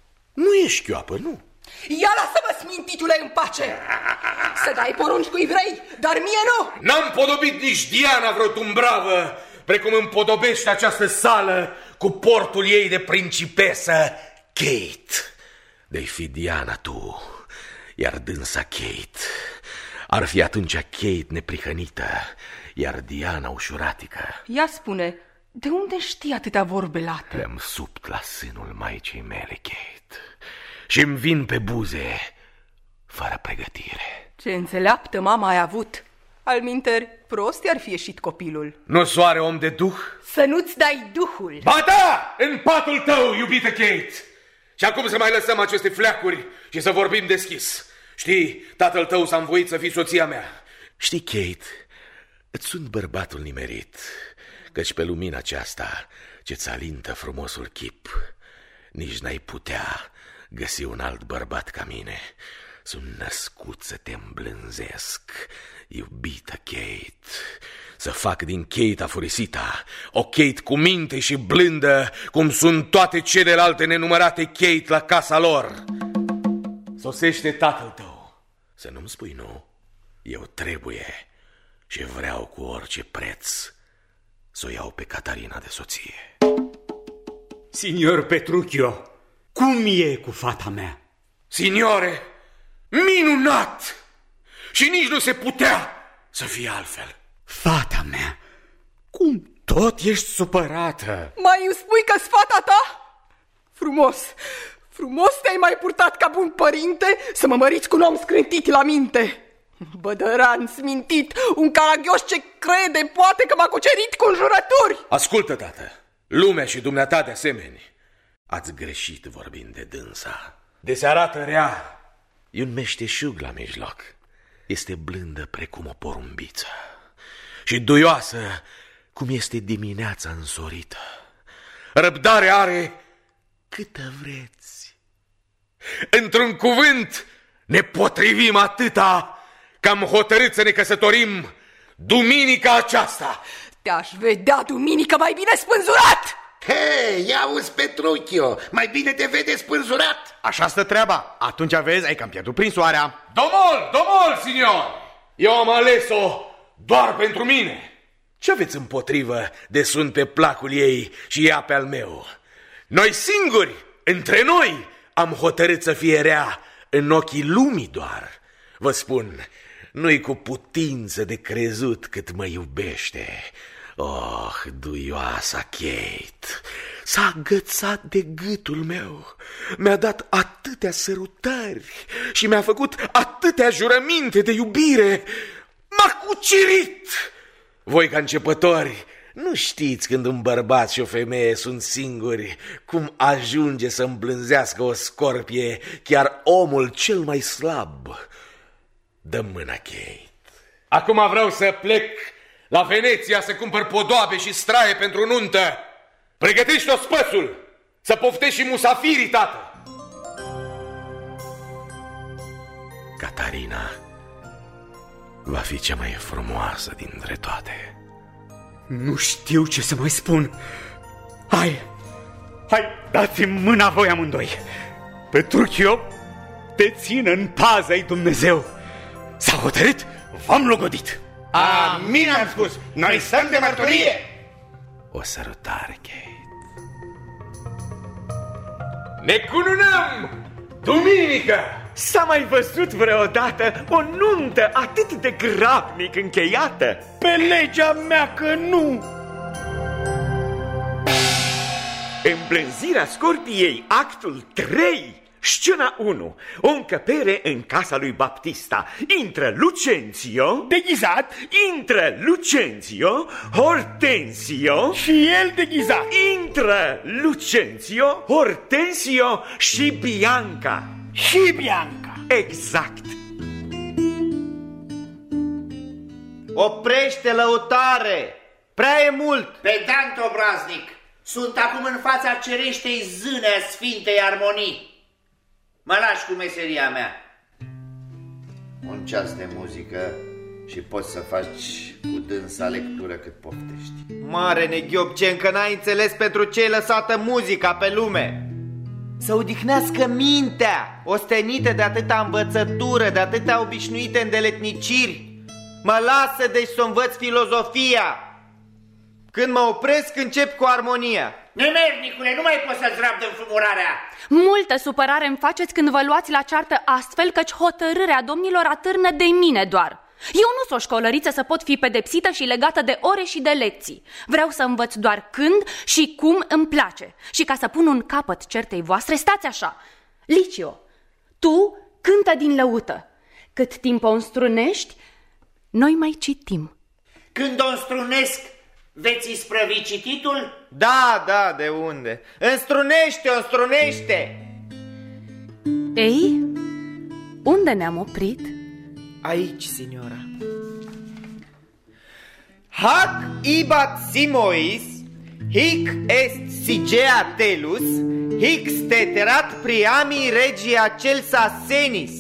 Nu ești chioapă, nu? Ia lasă-mă, smintitule, în pace! Să dai porunci cui vrei, dar mie nu! N-am podobit nici Diana vreo tumbravă, precum împodobește această sală cu portul ei de principesă, Kate. De-ai fi Diana tu, iar dânsa Kate. Ar fi atunci Kate neprihănită, iar Diana ușuratică. Ia spune, de unde știi atâtea vorbe late? Le-am subt la sânul maicii mele, Kate, și-mi vin pe buze fără pregătire. Ce înțeleaptă mama ai avut! Alminteri, prost i-ar fi ieșit copilul. Nu soare om de duh? Să nu-ți dai duhul. Ba da, în patul tău, iubită Kate! Și acum să mai lăsăm aceste fleacuri și să vorbim deschis. Știi, tatăl tău s-a învoit să fii soția mea. Știi, Kate, îți sunt bărbatul nimerit, căci pe lumina aceasta ce-ți alintă frumosul chip, nici n-ai putea găsi un alt bărbat ca mine. Sunt născut să te îmblânzesc, iubită Kate, să fac din Kate afurisita o Kate cu minte și blândă, cum sunt toate celelalte nenumărate Kate la casa lor. Sosește tatăl tău. Să nu-mi spui nu. Eu trebuie și vreau cu orice preț să o iau pe Catarina de soție. Signor Petruchio, cum e cu fata mea? Signore, minunat! Și nici nu se putea să fie altfel. Fata mea, cum tot ești supărată? Mai îmi spui că-s fata ta? Frumos, frumos te-ai mai purtat ca bun părinte să mă măriți cu un om scrântit la minte. Bădăran smintit, un caragioș ce crede poate că m-a cucerit cu înjurături. Ascultă, tată, lumea și dumneata de asemenea. Ați greșit vorbind de dânsa. De se arată rea. E un meșteșug la mijloc. Este blândă precum o porumbiță și duioasă cum este dimineața însorită. Răbdare are câtă vreți. Într-un cuvânt, ne potrivim atâta că am hotărât să ne căsătorim duminica aceasta. Te-aș vedea duminică mai bine spânzurat! Hei, ia-uzi, Petruchio, mai bine te vede spânzurat. Așa stă treaba. Atunci vezi, ai cam pierdut prin soarea. Domol, domol, signor! Eu am ales-o doar pentru mine. Ce aveți împotrivă de sunt pe placul ei și ea pe al meu? Noi singuri, între noi, am hotărât să fie rea în ochii lumii doar. Vă spun, nu-i cu putință de crezut cât mă iubește. Oh, duioasa Kate, s-a agățat de gâtul meu, mi-a dat atâtea sărutări și mi-a făcut atâtea jurăminte de iubire. M-a cucerit! Voi, ca începători, nu știți când un bărbat și o femeie sunt singuri cum ajunge să îmblânzească o scorpie chiar omul cel mai slab. Dă mâna, Kate. Acum vreau să plec la Veneția să cumpăr podoabe și straie pentru nuntă. Pregătești-o spăsul, să poftești și musafirii, tată. Catarina va fi cea mai frumoasă dintre toate. Nu știu ce să mai spun. Hai, hai, dați-mi mâna voi amândoi. Petruchio, te țin în pază-i Dumnezeu. S-a hotărât, v-am logodit. Amin, am spus, noi stăm de mărturie. O sărutare, Kate. Ne cununăm duminică. S-a mai văzut vreodată o nuntă atât de grabnic încheiată? Pe legea mea că nu! Îmblânzirea Scorpiei, actul trei, scena unu. O încăpere în casa lui Baptista. Intră Lucentio, deghizat. Intră Lucentio, Hortensio și el deghizat. Intră Lucentio, Hortensio și Bianca. Și Bianca. Exact. Oprește, lăutare! Prea e mult! Pedant obraznic, sunt acum în fața cereștei zâne a Sfintei Armonii. Mă lași cu meseria mea. Un ceas de muzică și poți să faci cu dânsa lectură cât poftești. Mare neghiop, ce încă n-ai înțeles pentru ce-i lăsată muzica pe lume. Să odihnească mintea, ostenită de atâta învățătură, de atâtea obișnuite îndeletniciri. Mă lasă deci să învăț filozofia. Când mă opresc, încep cu armonia. Nemernicule, nu mai poți să-ți rabdă înfumurarea. Multă supărare îmi faceți când vă luați la ceartă astfel, căci hotărârea domnilor atârnă de mine doar. Eu nu sunt o școlăriță să pot fi pedepsită și legată de ore și de lecții. Vreau să învăț doar când și cum îmi place. Și ca să pun un capăt certei voastre, stați așa. Licio, tu cântă din lăută. Cât timp o înstrunești, noi mai citim. Când o înstrunesc, veți isprăvi cititul? Da, da, de unde? Înstrunește-o, înstrunește! Ei, unde ne-am oprit? Aici, signora. Hac ibat Simois, hic est sigea telus, hic steterat priami regia celsa senis.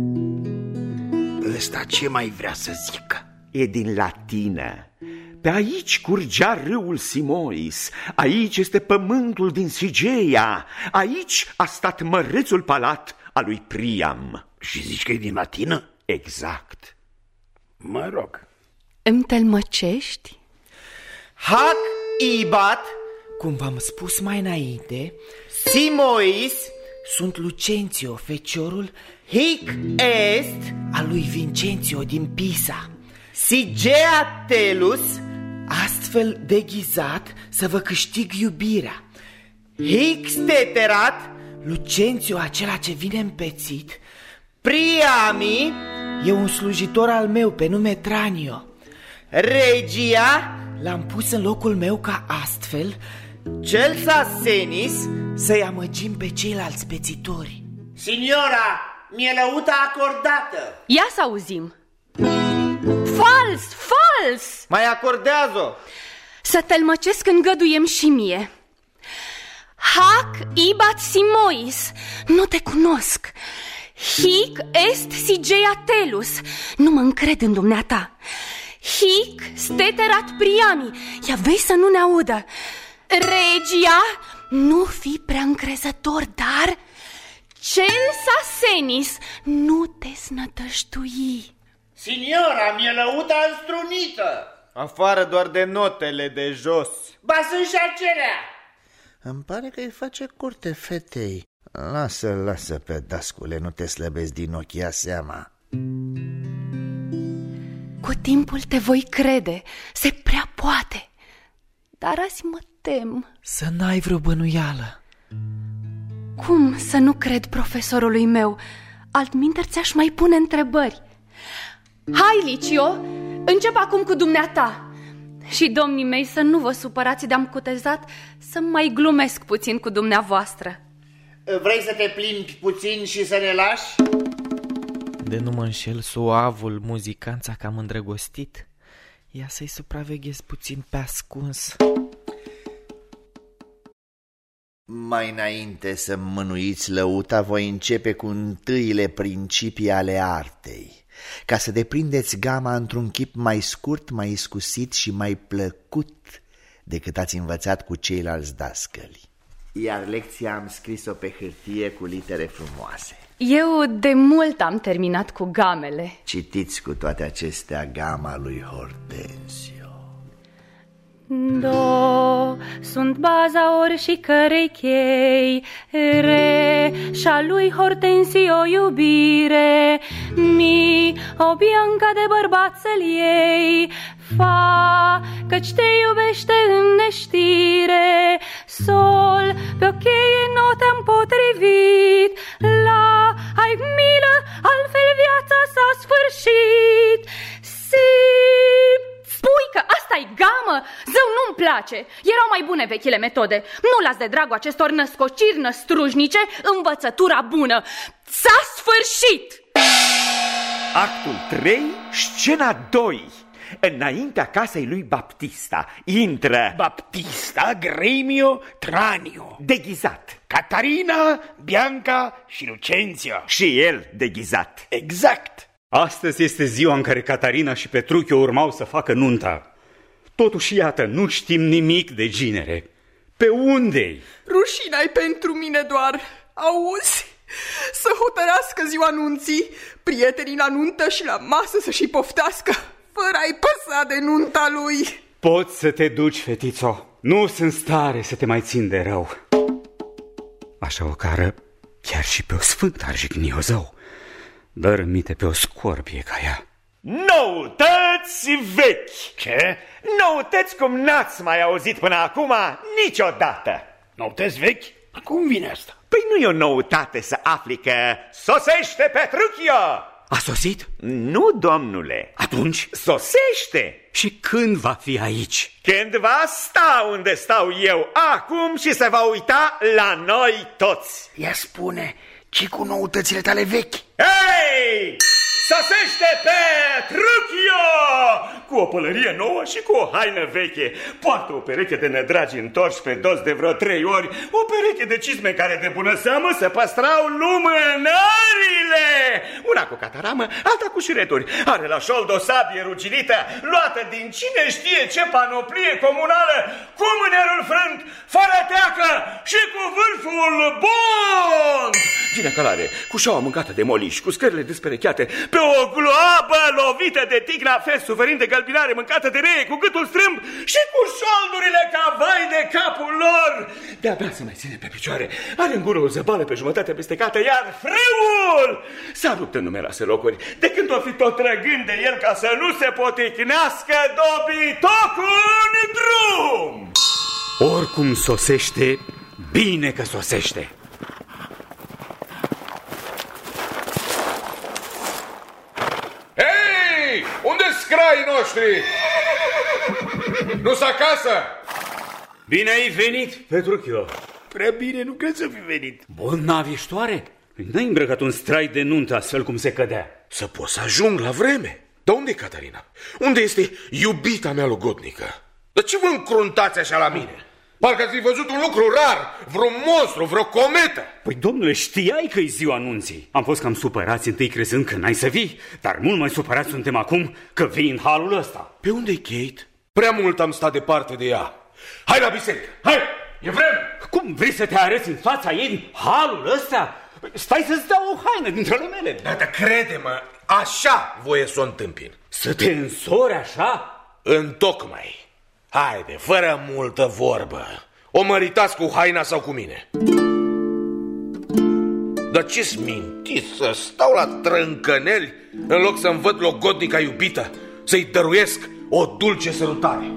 Ăsta ce mai vrea să zică? E din latină. Pe aici curgea râul Simois, aici este pământul din Sigeia, aici a stat mărețul palat al lui Priam. Și zici că e din latină? Exact. Mă rog. Îmi tălmăcești? Hac ibat, cum v-am spus mai înainte, Simois, sunt Lucentio, feciorul, hic est al lui Vincentio din Pisa. Sigea telus, astfel deghizat să vă câștig iubirea. Hic steterat, Lucentio, acela ce vine împețit. Priami e un slujitor al meu pe nume Tranio. Regia l-am pus în locul meu ca astfel Celsa senis să-i amăgim pe ceilalți pețitori. Signora, mie lăuta acordată. Ia să auzim. Fals, fals! Mai acordează-o. Să tălmăcesc îngăduiem și mie. Hac ibat Simois, nu te cunosc. Hic est Sigea telus, nu mă încred în dumneata. Hic steterat Priami, ia vezi să nu ne audă. Regia, nu fi prea încrezător, dar Celsa senis, nu te snătăștui. Signora, mie lăuta înstrunită. Afară doar de notele de jos. Ba sunt și acelea. Îmi pare că îi face curte fetei. Lasă, lasă pe dascule, nu te slăbezi din ochii seama. Cu timpul te voi crede, se prea poate. Dar azi mă tem. Să n-ai vreo bănuială. Cum să nu cred profesorului meu? Altminteri ți-aș mai pune întrebări. Hai, Licio, încep acum cu dumneata. Și domnii mei, să nu vă supărați de-am cutezat, să mai glumesc puțin cu dumneavoastră. Vrei să te plimbi puțin și să ne lași? De nu mă înșel, suavul muzicanța cam îndrăgostit. Ia să-i supraveghez puțin pe ascuns. Mai înainte să mânuiți lăuta, voi începe cu întâile principii ale artei, ca să deprindeți gama într-un chip mai scurt, mai iscusit și mai plăcut decât ați învățat cu ceilalți dascăli. Iar lecția am scris-o pe hârtie cu litere frumoase. Eu de mult am terminat cu gamele. Citiți cu toate acestea gama lui Hortensio. Do, sunt baza oricărei chei. Re, și-a lui Hortensio iubire. Mi, o Bianca de bărbat să-l iei. Fa, căci te iubește în neștire. Sol, pe o cheie notă-am potrivit. La, ai milă, altfel viața s-a sfârșit. Si, spui că asta-i gamă? Zău, nu-mi place. Erau mai bune vechile metode. Nu las de dragul acestor născociri năstrușnice învățătura bună. S-a sfârșit! Actul trei, scena doi. Înaintea casei lui Baptista intră Baptista, Gremio, Tranio, deghizat, Catarina, Bianca și Lucentio. Și el deghizat. Exact. Astăzi este ziua în care Catarina și Petruchio urmau să facă nunta. Totuși, iată, nu știm nimic de ginere. Pe unde-i? Rușina-i pentru mine doar. Auzi? Să hotărească ziua nunții, prietenii la nuntă și la masă să și poftească, fără a-i păsa de nunta lui. Poți să te duci, fetițo. Nu sunt stare să te mai țin de rău. Așa o cară, chiar și pe o sfântă ar jigni o zău. Dărâmite pe o scorpie ca ea. Noutăți vechi! Ce? Noutăți cum n-ați mai auzit până acum niciodată. Noutăți vechi? Cum vine asta? Păi nu e o noutate să afli că sosește Petruchio! A sosit? Nu, domnule. Atunci? Sosește! Și când va fi aici? Când va sta unde stau eu acum și se va uita la noi toți. Ea spune, ci cu noutățile tale vechi. Hei! Sosește Petruchio! Cu o pălărie nouă și cu o haină veche. Poartă o pereche de nădragi întorși pe dos de vreo trei ori, o pereche de cizme care de bună seamă se păstrau lumânările. Una cu cataramă, alta cu șireturi. Are la șold o sabie ruginită, luată din cine știe ce panoplie comunală, cu mânerul frânt, fără teacă și cu vârful bond. Vine călare, cu șaua mâncată de moliși, cu scările desperecheate, pe o gloabă lovită de tigna fes, suferind de gălbinare, mâncată de reie, cu gâtul strâmb și cu șoldurile ca vai de capul lor. De-abia se mai ține pe picioare, are în gură o zăbală pe jumătate pestecată, iar frâul s-a rupt în numeroase locuri, de când o fi tot trăgând de el ca să nu se poticnească dobitocul în drum. Oricum sosește, bine că sosește. Hei! Unde-s craii noștri? Nu-s acasă? Bine ai venit, Petruchio. Prea bine, nu cred să fi venit. Bolnaviștoare? N-ai îmbrăcat un strai de nuntă astfel cum se cădea. Să pot să ajung la vreme. Dar unde e Catarina? Unde este iubita mea logodnică? Dar ce vă încruntați așa la mine? Parcă ați fi văzut un lucru rar, vreun monstru, vreo cometă. Păi, domnule, știai că-i ziua anunții. Am fost cam supărați întâi crezând că n-ai să vii, dar mult mai supărați suntem acum că vii în halul ăsta. Pe unde-i Kate? Prea mult am stat departe de ea. Hai la biserică, hai, e vreme. Cum vrei să te arăți în fața ei în halul ăsta? Stai să-ți dau o haină dintre ale mele. Dar crede-mă, așa voie să o întâmpin. Să te însori așa? Întocmai. Haide, fără multă vorbă. O măritați cu haina sau cu mine? Dar ce-s mintit să stau la trâncăneli în loc să-mi văd logodnica iubită, să-i dăruiesc o dulce sărutare.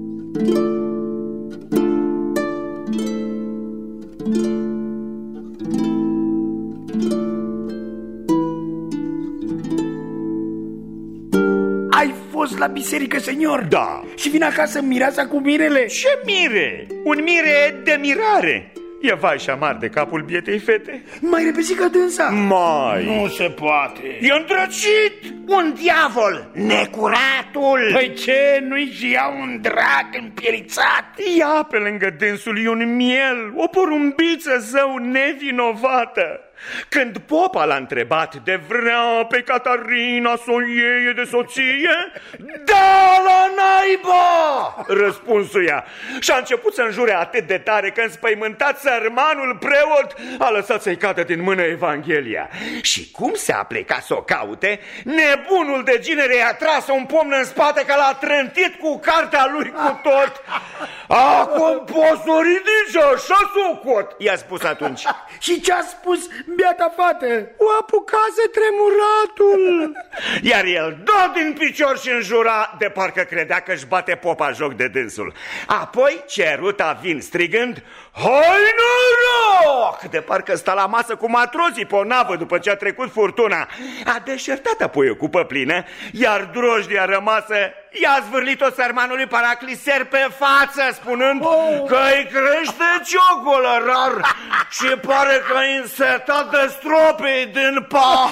Ai fost la biserică, senior? Da. Și vine acasă mireasa cu mirele? Ce mire? Un mire de mirare. E vai și amar de capul bietei fete. Mai repezi ca dânsa? Mai. Nu se poate. E îndrăcit. Un diavol, necuratul. Păi ce, nu-i și ea un drac împierițat? Ia pe lângă dânsul e un miel, o porumbiță zău nevinovată. Când popa l-a întrebat de vrea pe Catarina să o iei de soție, da la naiba, răspunsul ea. Și a început să înjure atât de tare că înspăimântat sărmanul preot a lăsat să-i cadă din mână Evanghelia. Și cum se apleca să o caute, nebunul de ginere i-a tras un pumn în spate că l-a trântit cu cartea lui cu tot. Acum poți să o ridici așa, socot, i-a spus atunci. Și ce-a spus biata fată? O apucase tremuratul. Iar el dă din picior și înjura de parcă credea că își bate popa joc de dânsul. Apoi cerut vin strigând, hai noroc! De parcă sta la masă cu matrozii pe o navă după ce a trecut furtuna. A deșertat apoi o cupă plină, iar drojdia rămasă i-a zvârlit-o sărmanului Paracliser pe față, spunând oh. că îi crește ciocul rar și pare că îi însetat de stropii din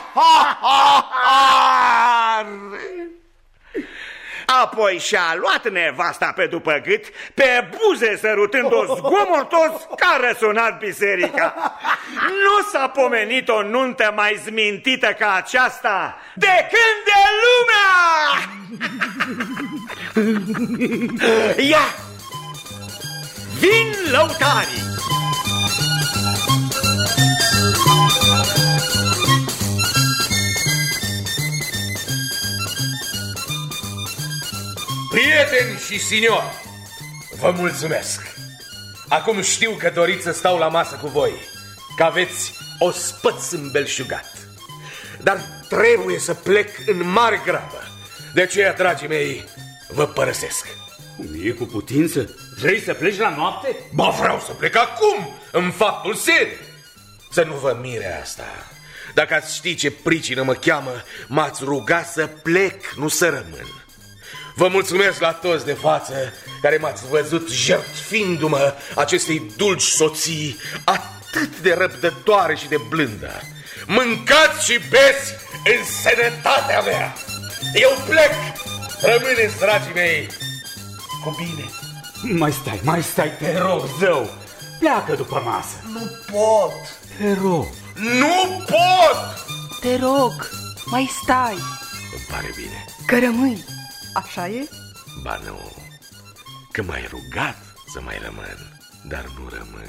pahar. Apoi și-a luat nevasta pe după gât, pe buze sărutând-o zgomotos ca răsunat biserica. Nu s-a pomenit o nuntă mai zmintită ca aceasta de când e lumea! Ia! Vin lăutarii! Prieteni și seniori, vă mulțumesc. Acum știu că doriți să stau la masă cu voi, că aveți ospăț îmbelșugat. Dar trebuie să plec în mare grabă. De aceea, dragii mei, vă părăsesc. E cu putință? Vrei să pleci la noapte? Ba, vreau să plec acum, în faptul serii. Să nu vă mire asta. Dacă ați ști ce pricină mă cheamă, m-ați rugat să plec, nu să rămân. Vă mulțumesc la toți de față care m-ați văzut jertfindu-mă acestei dulci soții atât de răbdătoare și de blândă. Mâncați și beți în sănătatea mea. Eu plec. Rămâneți, dragii mei, cu bine. Mai stai, mai stai, te rog, zău. Pleacă după masă. Nu pot. Te rog. Nu pot! Te rog, mai stai. Îmi pare bine. Că rămâi, așa e? Ba nu, că m-ai rugat să mai rămân, dar nu rămân.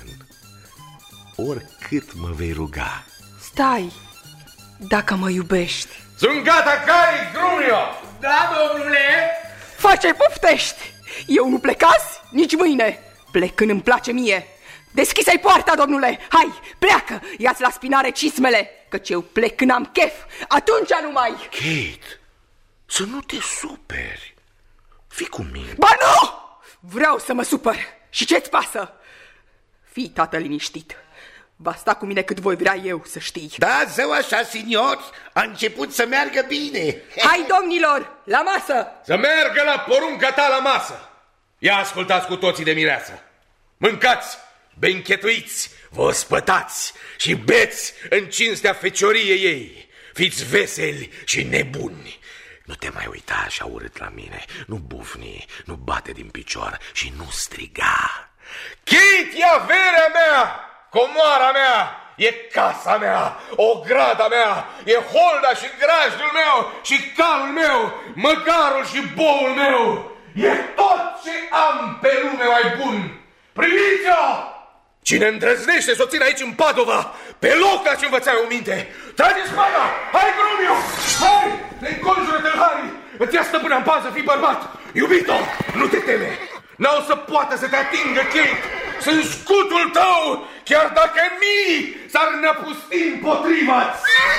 Oricât mă vei ruga. Stai, dacă mă iubești. Sunt gata, cai, Grumio! Da, domnule! Fă ce poftești! Eu nu plecați nici mâine. Plec când îmi place mie. Deschise-i poarta, domnule! Hai, pleacă! Ia-ți la spinare cismele, căci eu plec când am chef. Atunci numai! Kate, să nu te superi. Fii cu mine. Ba nu! Vreau să mă supăr. Și ce-ți pasă? Fii, tată, liniștit. Va sta cu mine cât voi vrea eu, să știi. Da, zău așa, signor, a început să meargă bine. Hai, domnilor, la masă! Să meargă la porunca ta la masă. Ia ascultați cu toții de mireasă. Mâncați, benchetuiți, vă spătați și beți în cinstea fecioriei ei. Fiți veseli și nebuni. Nu te mai uita așa urât la mine. Nu bufni, nu bate din picior și nu striga. Kate, e averea mea! Comoara mea, e casa mea, ograda mea, e holda și grajdul meu și calul meu, măgarul și boul meu. E tot ce am pe lume mai bun. Priviți-o! Cine îndrăznește să o țin aici în Padova, pe loc la ce învățai o minte, trage spada! Hai, Grumio! Hai! Ne înconjură tâlharii! Îți ia stăpâna în pază, fii bărbat! Iubito, nu te teme! N-au să poată să te atingă, Kate! Sunt scutul tău, chiar dacă mii s-ar năpusti împotriva-ți!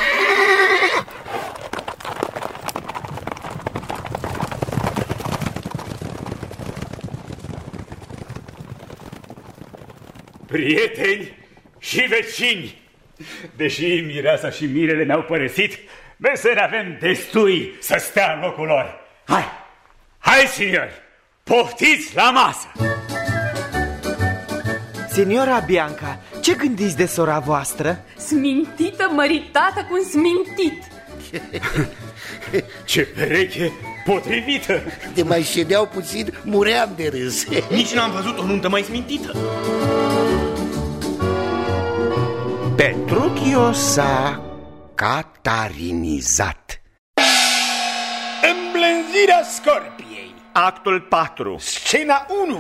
Prieteni și vecini, deși mireasa și mirele ne-au părăsit, mesele avem destui să stea în locul lor. Hai, hai, signori, poftiți la masă! Signora Bianca, ce gândiți de sora voastră? Smintită, măritată cu un smintit. Ce pereche potrivită! De mai ședeau puțin, muream de râs. Nici n-am văzut o nuntă mai smintită. Petruchio s-a catarinizat. Îmblânzirea Scorpiei. Actul patru. Scena unu.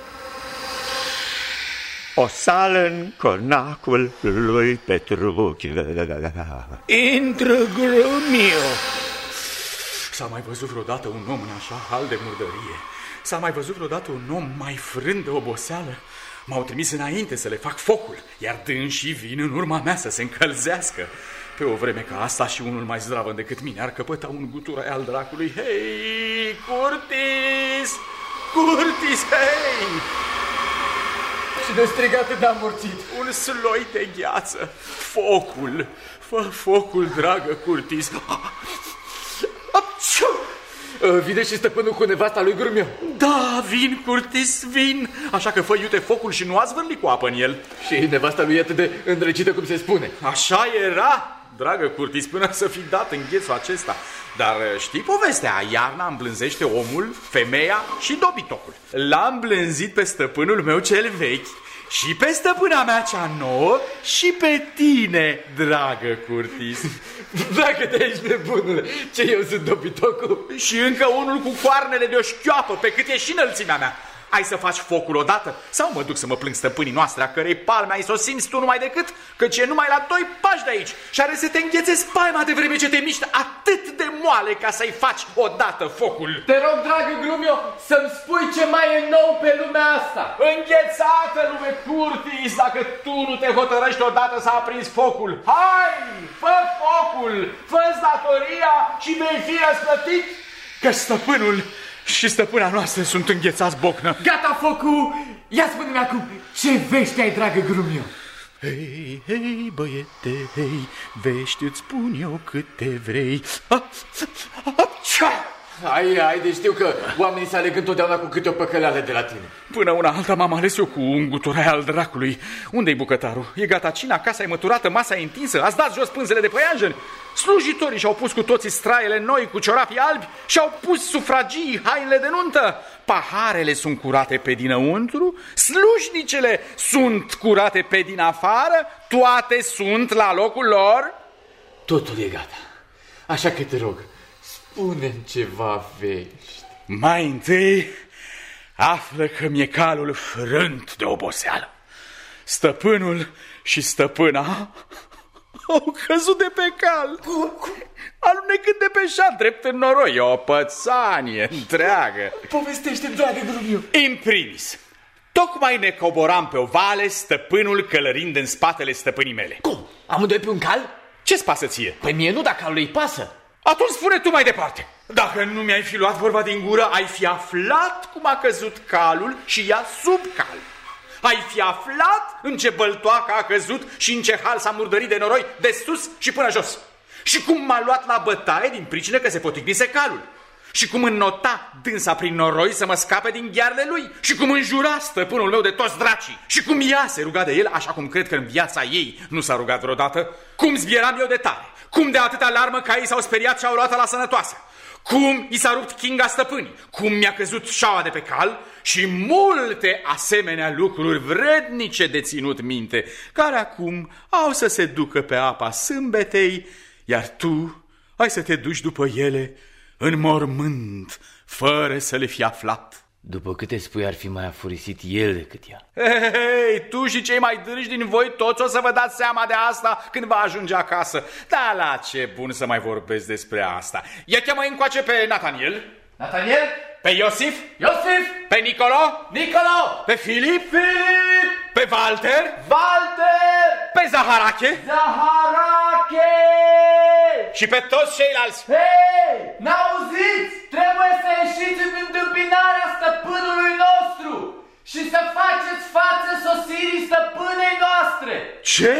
O sală în conacul lui Petruchio. Intră, Grumio. S-a mai văzut vreodată un om în așa hal de murdărie? S-a mai văzut vreodată un om mai frânt de oboseală? M-au trimis înainte să le fac focul, iar dânsii vin în urma mea să se încălzească. Pe o vreme ca asta și unul mai zdravăn decât mine ar căpăta un guturai al dracului. Hei, Curtis! Curtis, hei! Și de strigat de amorțit. Un sloi de gheață. Focul. Fă focul, dragă Curtis. Vine și stăpânul cu nevasta lui Grumio. Da, vin, Curtis, vin. Așa că fă iute focul și nu ați vârli cu apă în el. Și nevasta lui e atât de îndrăcită cum se spune. Așa era, dragă Curtis, până să fi dat în ghețul acesta. Dar știi povestea, iarna îmblânzește omul, femeia și dobitocul. L-am îmblânzit pe stăpânul meu cel vechi și pe stăpâna mea cea nouă și pe tine, dragă Curtis. Dacă te ești nebunule, ce eu sunt dobitocul? Și încă unul cu coarnele de o șchioapă, pe cât e și înălțimea mea. Ai să faci focul odată? Sau mă duc să mă plâng stăpânii noastre, a cărei palme ai să o simți tu numai decât, căci e numai la doi pași de aici și are să te înghețe spaima de vreme ce te miști atât de moale ca să-i faci odată focul. Te rog, dragă Grumio, să-mi spui ce mai e nou pe lumea asta. Înghețată lume, Curtis, dacă tu nu te hotărăști odată să aprinzi focul. Hai, fă focul, fă-ți datoria și vei fi răsplătit, că stăpânul și stăpâna noastră sunt înghețați bocnă. Gata focul! Ia spune-mi acum, ce vești ai, dragă Grumio? Hei, hei, băiete, hei, vești îți spun eu câte vrei. Ai, ai, de știu că oamenii se aleg întotdeauna cu câte o păcăleală de la tine. Până una alta m-am ales eu cu un guturai al dracului. Unde-i bucătarul? E gata cina, casa e măturată, masa e întinsă, ați dat jos pânzele de păianjeni. Slujitorii și-au pus cu toții straiele noi cu ciorapii albi și-au pus sufragii hainele de nuntă. Paharele sunt curate pe dinăuntru, slujnicele sunt curate pe din afară, toate sunt la locul lor. Totul e gata, așa că te rog, spune-mi ceva vești. Mai întâi află că mi-e calul frânt de oboseală. Stăpânul și stăpâna au căzut de pe cal, alunecând de pe șat drept în noroi. E o pățanie întreagă. Povestește-mi, dragă Grumiu. In primis, tocmai ne coboram pe o vale, stăpânul călărind în spatele stăpânii mele. Cum? Amândoi pe un cal? Ce-ți pasă ție? Păi mie nu, dacă calul îi pasă. Atunci spune tu mai departe. Dacă nu mi-ai fi luat vorba din gură, ai fi aflat cum a căzut calul și ea sub cal. Ai fi aflat în ce băltoacă a căzut și în ce hal s-a murdărit de noroi de sus și până jos. Și cum m-a luat la bătaie din pricină că se poticnise calul. Și cum înnota dânsa prin noroi să mă scape din ghearele lui. Și cum înjura stăpânul meu de toți dracii. Și cum ea se ruga de el, așa cum cred că în viața ei nu s-a rugat vreodată. Cum zbieram eu de tare. Cum de atâta larmă ca ei s-au speriat și au luat-o la sănătoasă. Cum i s-a rupt chinga stăpânii. Cum mi-a căzut șaua de pe cal. Și multe asemenea lucruri vrednice de ținut minte, care acum au să se ducă pe apa sâmbetei, iar tu ai să te duci după ele în mormânt, fără să le fi aflat. După câte spui, ar fi mai afurisit el decât ea. Hei, hey, tu și cei mai dârși din voi toți o să vă dați seama de asta când va ajunge acasă. Dar la ce bun să mai vorbesc despre asta. Ia cheamă încoace pe Nataniel. Nataniel? Pe Iosif? Iosif! Pe Nicolo? Nicolo! Pe Filip? Filip! Pe Walter? Walter! Pe Zaharache? Zaharache! Și pe toți ceilalți. Hei! N-auziți? Trebuie să ieșiți în întâmpinarea stăpânului nostru și să faceți față sosirii stăpânei noastre. Ce?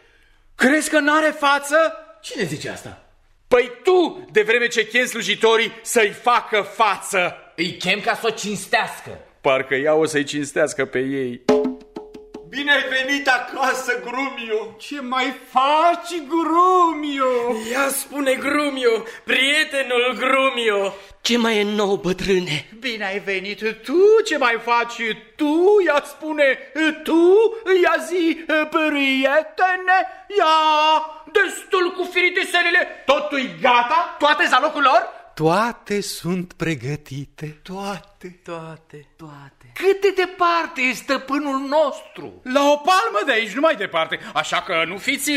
Crezi că n-are față? Cine zice asta? Păi tu, de vreme ce chem slujitorii să-i facă față. Îi chem ca să o cinstească. Parcă ea o să-i cinstească pe ei. Bine ai venit acasă, Grumio! Ce mai faci, Grumio? Ia spune, Grumio, prietenul Grumio. Ce mai e nou, bătrâne? Bine ai venit tu, ce mai faci tu? Ia spune tu, ia zi, prietene, ia destul cu firitiselile. Totul-i gata? Toate la locul lor? Toate sunt pregătite. Toate. Toate. Toate. Cât de departe e stăpânul nostru? La o palmă de aici, nu mai departe. Așa că nu fiți...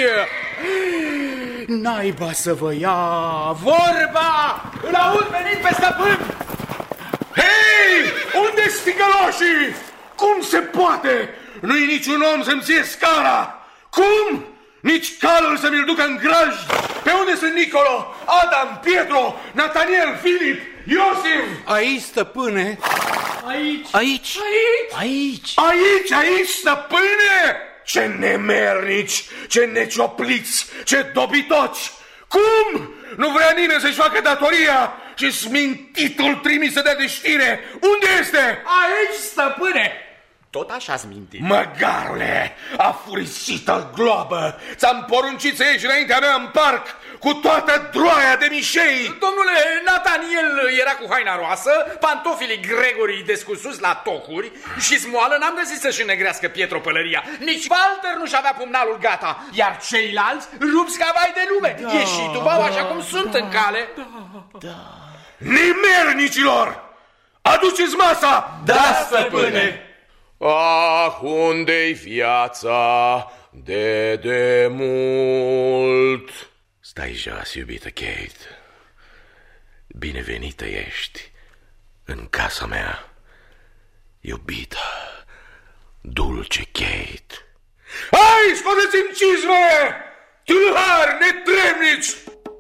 Naiba să vă ia vorba! Îl aud venind pe stăpân! Hei! Unde-s ticăloșii? Cum se poate? Nu-i niciun om să-mi ție scara! Cum? Nici calul să mi-l ducă în graj! Pe unde sunt Nicolo, Adam, Pietro, Nataniel, Filip, Iosif? Aici, stăpâne. Aici. Aici. Aici. Aici. Aici, aici, stăpâne? Ce nemernici, ce neciopliți, ce dobitoci! Cum? Nu vrea nimeni să-și facă datoria și smintitul trimis să dea de știre. Unde este? Aici, stăpâne. Tot așa-ți minti. Măgarule, afurisită globă, ți-am poruncit să ieși înaintea mea în parc cu toată droaia de mișei. Domnule, Nataniel era cu haina roasă, pantofilii Gregorii descusuți la tocuri și smoală n-am găsit să-și înnegrească Pietro pălăria. Nici Walter nu-și avea pumnalul gata, iar ceilalți rupți ca vai de lume. Da, ieși tu, bau, așa cum sunt da, în cale. Da, da. Nimernicilor, aduceți masa! Da, stăpâne! Ah, unde-i viața de demult? Stai jos, iubită Kate. Binevenită ești în casa mea, iubită, dulce Kate. Hai, scoateți-mi cizme! Tâlhari, netremnici!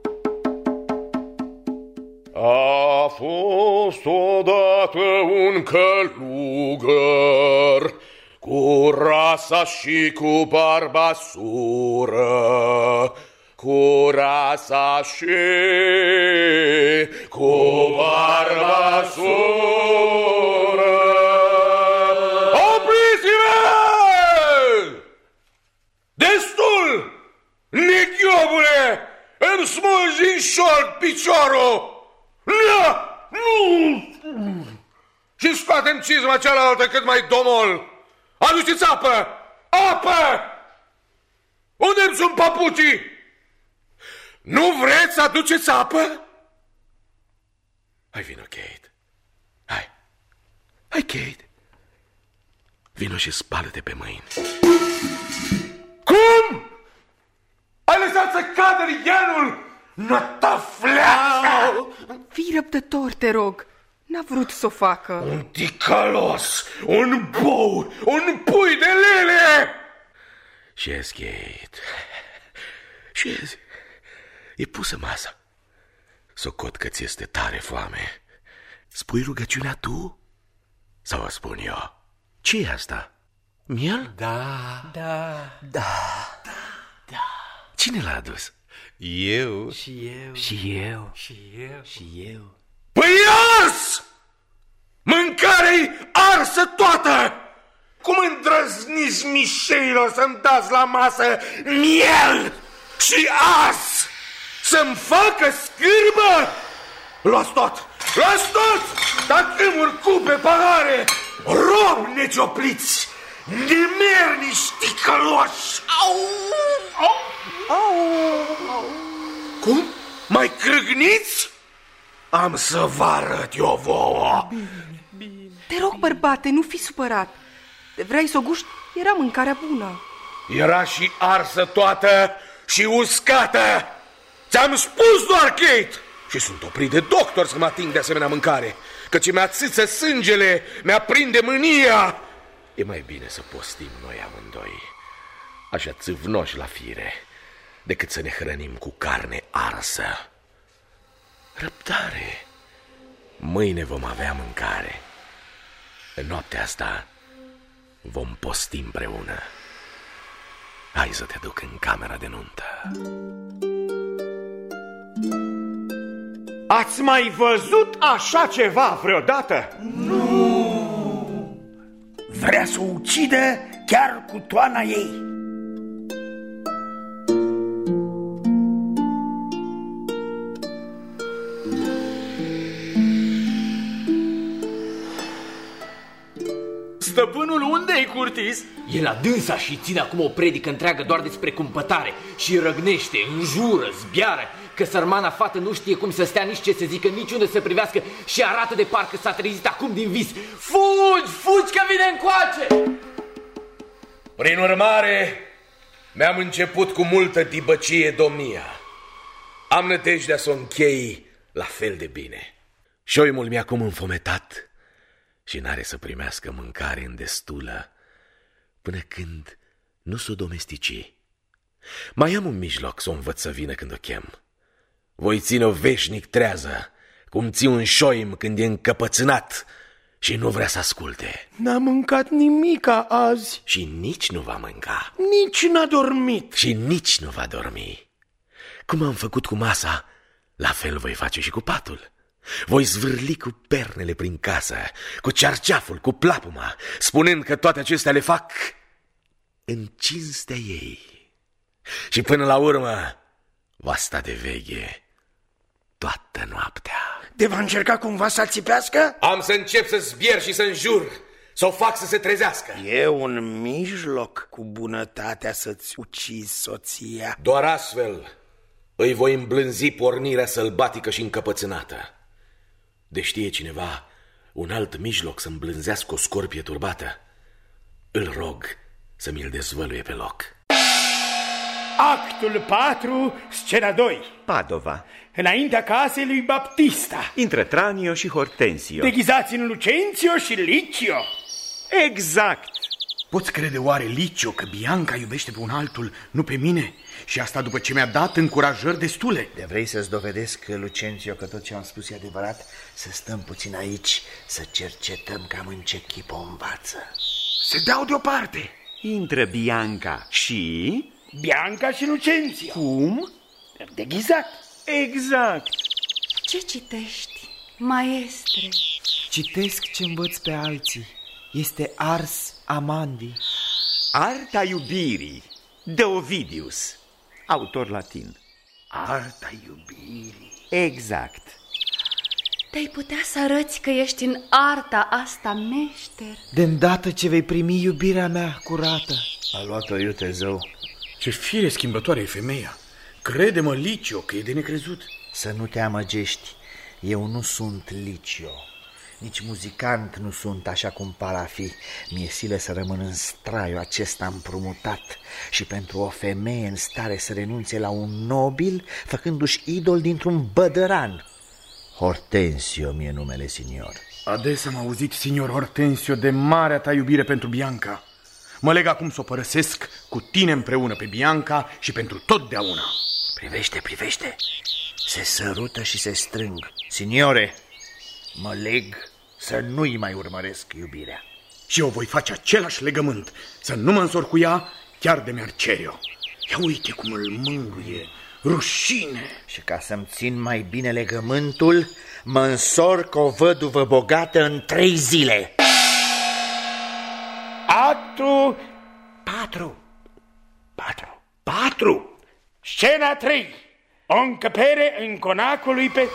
A fost odată un călugăr cu rasa și cu barbasură, cu rasa și cu barba sură. Opriți-vă! Destul! Nechiobule! Îmi smulgi în șold piciorul! Nu! Nu! Și scoatem cizma cealaltă cât mai domol! Aduceți apă! Apă! Unde-mi sunt papucii? Nu vreți să aduceți apă? Hai, vino, Kate. Hai. Hai, Kate. Vino și spală-te pe mâini. Cum? Ai lăsat să cadă righeanul? Nătafleață! Fii răbdător, te rog. N-a vrut să o facă. Un ticălos, un bou, un pui de lele! Șezi, Kate. Șezi. E pusă masa. Socot că ți este tare foame. Spui rugăciunea tu? Sau o spun eu? Ce e asta? Miel? Da. Da. Da. Da. Cine l-a adus? Eu. Și eu. Și eu. Și eu. Și eu. Păi ars! Mâncarea-i arsă toată! Cum îndrăzniți, mișeilor, să-mi dați la masă miel și ars? Să-mi facă scârbă? Luați tot! Luați tot! Tacâmuri, cupe, pahare! Robi neciopliți! Nemernici ticăloși! Au! Au! Au! Cum? Mai crâgniți? Am să vă arăt eu vouă! Bine, bine. Te rog, bărbate, nu fi supărat. De vrei să o guști, era mâncarea bună. Era și arsă toată și uscată! Ți-am spus doar, Kate! Și sunt oprit de doctor să mă ating de asemenea mâncare, căci mi-a țâță sângele, mi-a prinde mânia. E mai bine să postim noi amândoi, așa țâvnoși la fire, decât să ne hrănim cu carne arsă. Răbdare! Mâine vom avea mâncare. În noaptea asta vom posti împreună. Hai să te duc în camera de nuntă. Ați mai văzut așa ceva vreodată? Nu! Vrea să o ucidă chiar cu toana ei. Stăpânul unde-i, Curtis? E la dânsa și ține acum o predică întreagă doar despre cumpătare și răgnește, înjură, zbiară, că sărmana fată nu știe cum să stea, nici ce să zică, nici unde să privească și arată de parcă s-a trezit acum din vis. Fugi, fugi că vine încoace! Prin urmare, mi-am început cu multă dibăcie domnia. Am nădejdea să o închei la fel de bine. Șoimul mi-a acum înfometat și n-are să primească mâncare îndestulă până când nu s-o domestici. Mai am un mijloc să o învăț să vină când o chem. Voi ține-o veșnic trează, cum ții un șoim când e încăpățânat și nu vrea să asculte. N-a mâncat nimica azi. Și nici nu va mânca. Nici n-a dormit. Și nici nu va dormi. Cum am făcut cu masa, la fel voi face și cu patul. Voi zvârli cu pernele prin casă, cu cearceaful, cu plapuma, spunând că toate acestea le fac în cinstea ei. Și până la urmă va sta de veche toată noaptea. De va încerca cumva să țipească? Am să încep să zbier și să înjur, să o fac să se trezească. E un mijloc cu bunătatea să-ți ucizi soția. Doar astfel îi voi îmblânzi pornirea sălbatică și încăpățânată. De știe cineva un alt mijloc să îmblânzească o scorpie turbată, îl rog să mi-l dezvăluie pe loc. Actul patru, scena doi. Padova. Înaintea casei lui Baptista. Intră Tranio și Hortensio. Deghizați în Lucentio și Licio. Exact. Poți crede oare, Licio, că Bianca iubește pe un altul, nu pe mine? Și asta după ce mi-a dat încurajări destule. De vrei să-ți dovedesc, Lucentio, că tot ce am spus e adevărat? Să stăm puțin aici, să cercetăm cam în ce chip o învață. Se dau deoparte. Intră Bianca și... Bianca și Lucentio. Cum? Deghizat. Exact. Ce citești, maestre? Citesc ce învăț pe alții. Este Ars Amandi. Arta iubirii, de Ovidius, autor latin. Arta iubirii. Exact. Te-ai putea să arăți că ești în arta asta meșter? De îndată ce vei primi iubirea mea curată. A luat-o iute zău. Ce fire schimbătoare e femeia. Crede-mă, Licio, că e de necrezut. Să nu te amăgești. Eu nu sunt Licio. Nici muzicant nu sunt așa cum par a fi. Mi-e silă să rămân în straiul acesta împrumutat și pentru o femeie în stare să renunțe la un nobil, făcându-și idol dintr-un bădăran. Hortensio mi-e numele, signor. Ades am auzit, signor Hortensio, de marea ta iubire pentru Bianca. Mă leg acum să o părăsesc cu tine împreună pe Bianca și pentru totdeauna. Privește, privește. Se sărută și se strâng. Signore, mă leg să nu-i mai urmăresc iubirea. Și eu voi face același legământ, să nu mă însor cu ea, chiar de mi-ar cere-o. Ia uite cum îl mângâie, rușine. Și ca să-mi țin mai bine legământul, mă însor cu o văduvă bogată în trei zile. Actul Patru. patru. Patru. Scena trei. O încăpere în conacul lui Pe...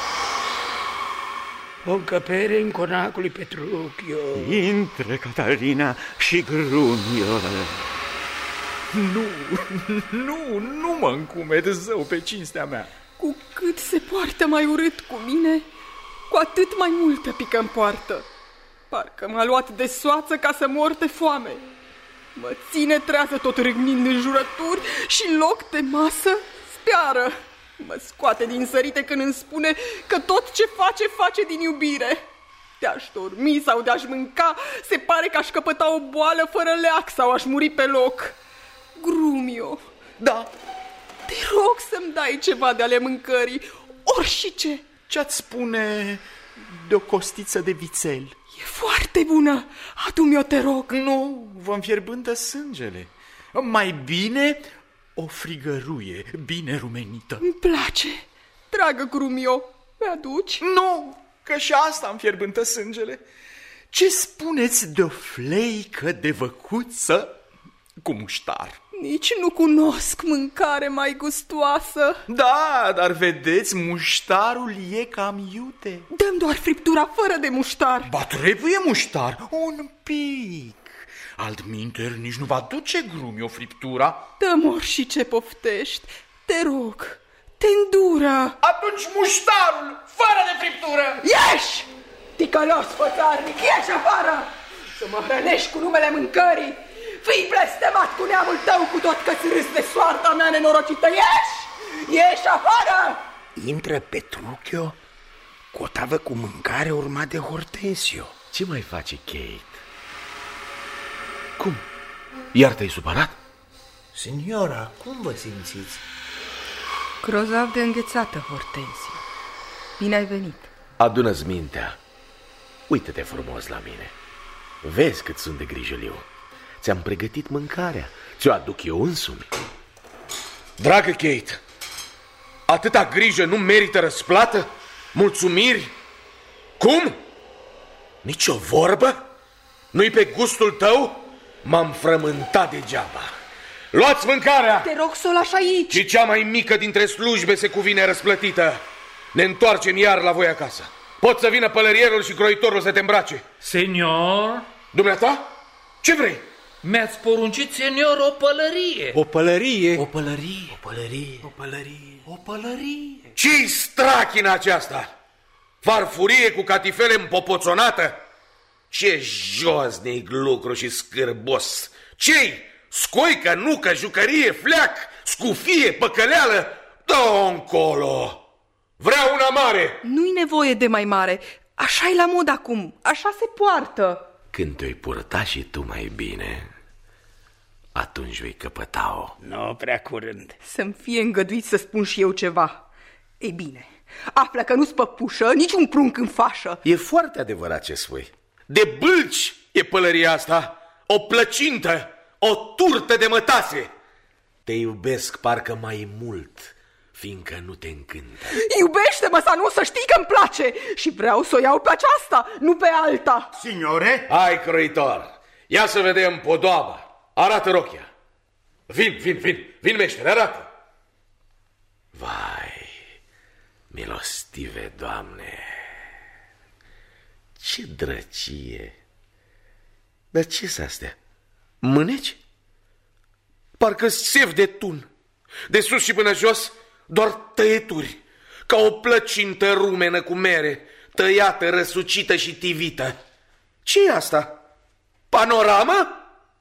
O încăpere în conacul lui Petruchio. Intră, Catarina, și Grumio. Nu, nu, nu mă încumet, zău, pe cinstea mea. Cu cât se poartă mai urât cu mine, cu atât mai multă pică în poartă. Parcă m-a luat de soață ca să mor de foame. Mă ține trează tot râgnind în jurături și în loc de masă spiară. Mă scoate din sărite când îmi spune că tot ce face, face din iubire. De-aș dormi sau de-aș mânca, se pare că aș căpăta o boală fără leac sau aș muri pe loc. Grumio, da, te rog să-mi dai ceva de ale mâncării, orice. Ce-ați spune de o costiță de vițel? E foarte bună, adu-mi-o, te rog. Nu, vă înfierbântă sângele. Mai bine o frigăruie bine rumenită. Îmi place, dragă Grumio, mi-aduci? Nu, că și asta înfierbântă sângele. Ce spuneți de o fleică de văcuță cu muștar? Nici nu cunosc mâncare mai gustoasă. Da, dar vedeți, muștarul e cam iute. Dăm doar friptura fără de muștar. Ba, trebuie muștar, un pic. Altminteri nici nu va duce Grumio friptura. Dă-mi orice poftești, te rog, te îndură. Atunci muștarul, fără de friptură. Ieși, ticălos fățarnic, ieși afară. Să mă hrănești cu numele mâncării. Fii blestemat cu neamul tău, cu tot că-ți râs de soarta mea nenorocită. Ieși! Ieși afară! Intră Petruchio cu o tavă cu mâncare urmat de Hortensio. Ce mai face Kate? Cum? Iar te-ai supărat? Signora, cum vă simțiți? Grozav de înghețată, Hortensio. Bine ai venit. Adună-ți mintea. Uită-te frumos la mine. Vezi cât sunt de grijăliu. Ți-am pregătit mâncarea. Ți-o aduc eu însumi. Dragă Kate, atâta grijă nu merită răsplată? Mulțumiri? Cum? Nici o vorbă? Nu-i pe gustul tău? M-am frământat degeaba. Luați mâncarea! Te rog să o lași aici. Și cea mai mică dintre slujbe se cuvine răsplătită. Ne întoarcem iar la voi acasă. Pot să vină pălărierul și croitorul să te îmbrace. Senior? Dumneata? Ce vrei? Mi-ați poruncit, senior, o pălărie. O pălărie? O pălărie. O pălărie. O pălărie. O pălărie. Ce-i strachina aceasta? Farfurie cu catifele împopoțonată? Ce josnic lucru și scârbos! Ce-i? Scoică, nucă, jucărie, fleac, scufie, păcăleală? Dă-o încolo! Vreau una mare! Nu-i nevoie de mai mare. Așa-i la mod acum. Așa se poartă. Când te-ai purta și tu mai bine, atunci vei căpăta-o. Nu prea curând. Să-mi fie îngăduit să spun și eu ceva. Ei bine, află că nu-ți păpușă, nici un prunc în fașă. E foarte adevărat ce spui. De bâlci e pălăria asta, o plăcintă, o turtă de mătase. Te iubesc parcă mai mult, fiindcă nu te încântă. Iubește-mă, să nu, să știi că-mi place și vreau să o iau pe aceasta, nu pe alta. Signore? Hai, croitor, ia să vedem podoaba. Arată rochia. Vin, vin, vin, vin, meștere, arată. Vai, milostive Doamne, ce drăcie! Dar ce-s astea? Mâneci? Parcă sef de tun. De sus și până jos, doar tăieturi, ca o plăcintă rumenă cu mere, tăiată, răsucită și tivită. Ce-i asta? Panoramă?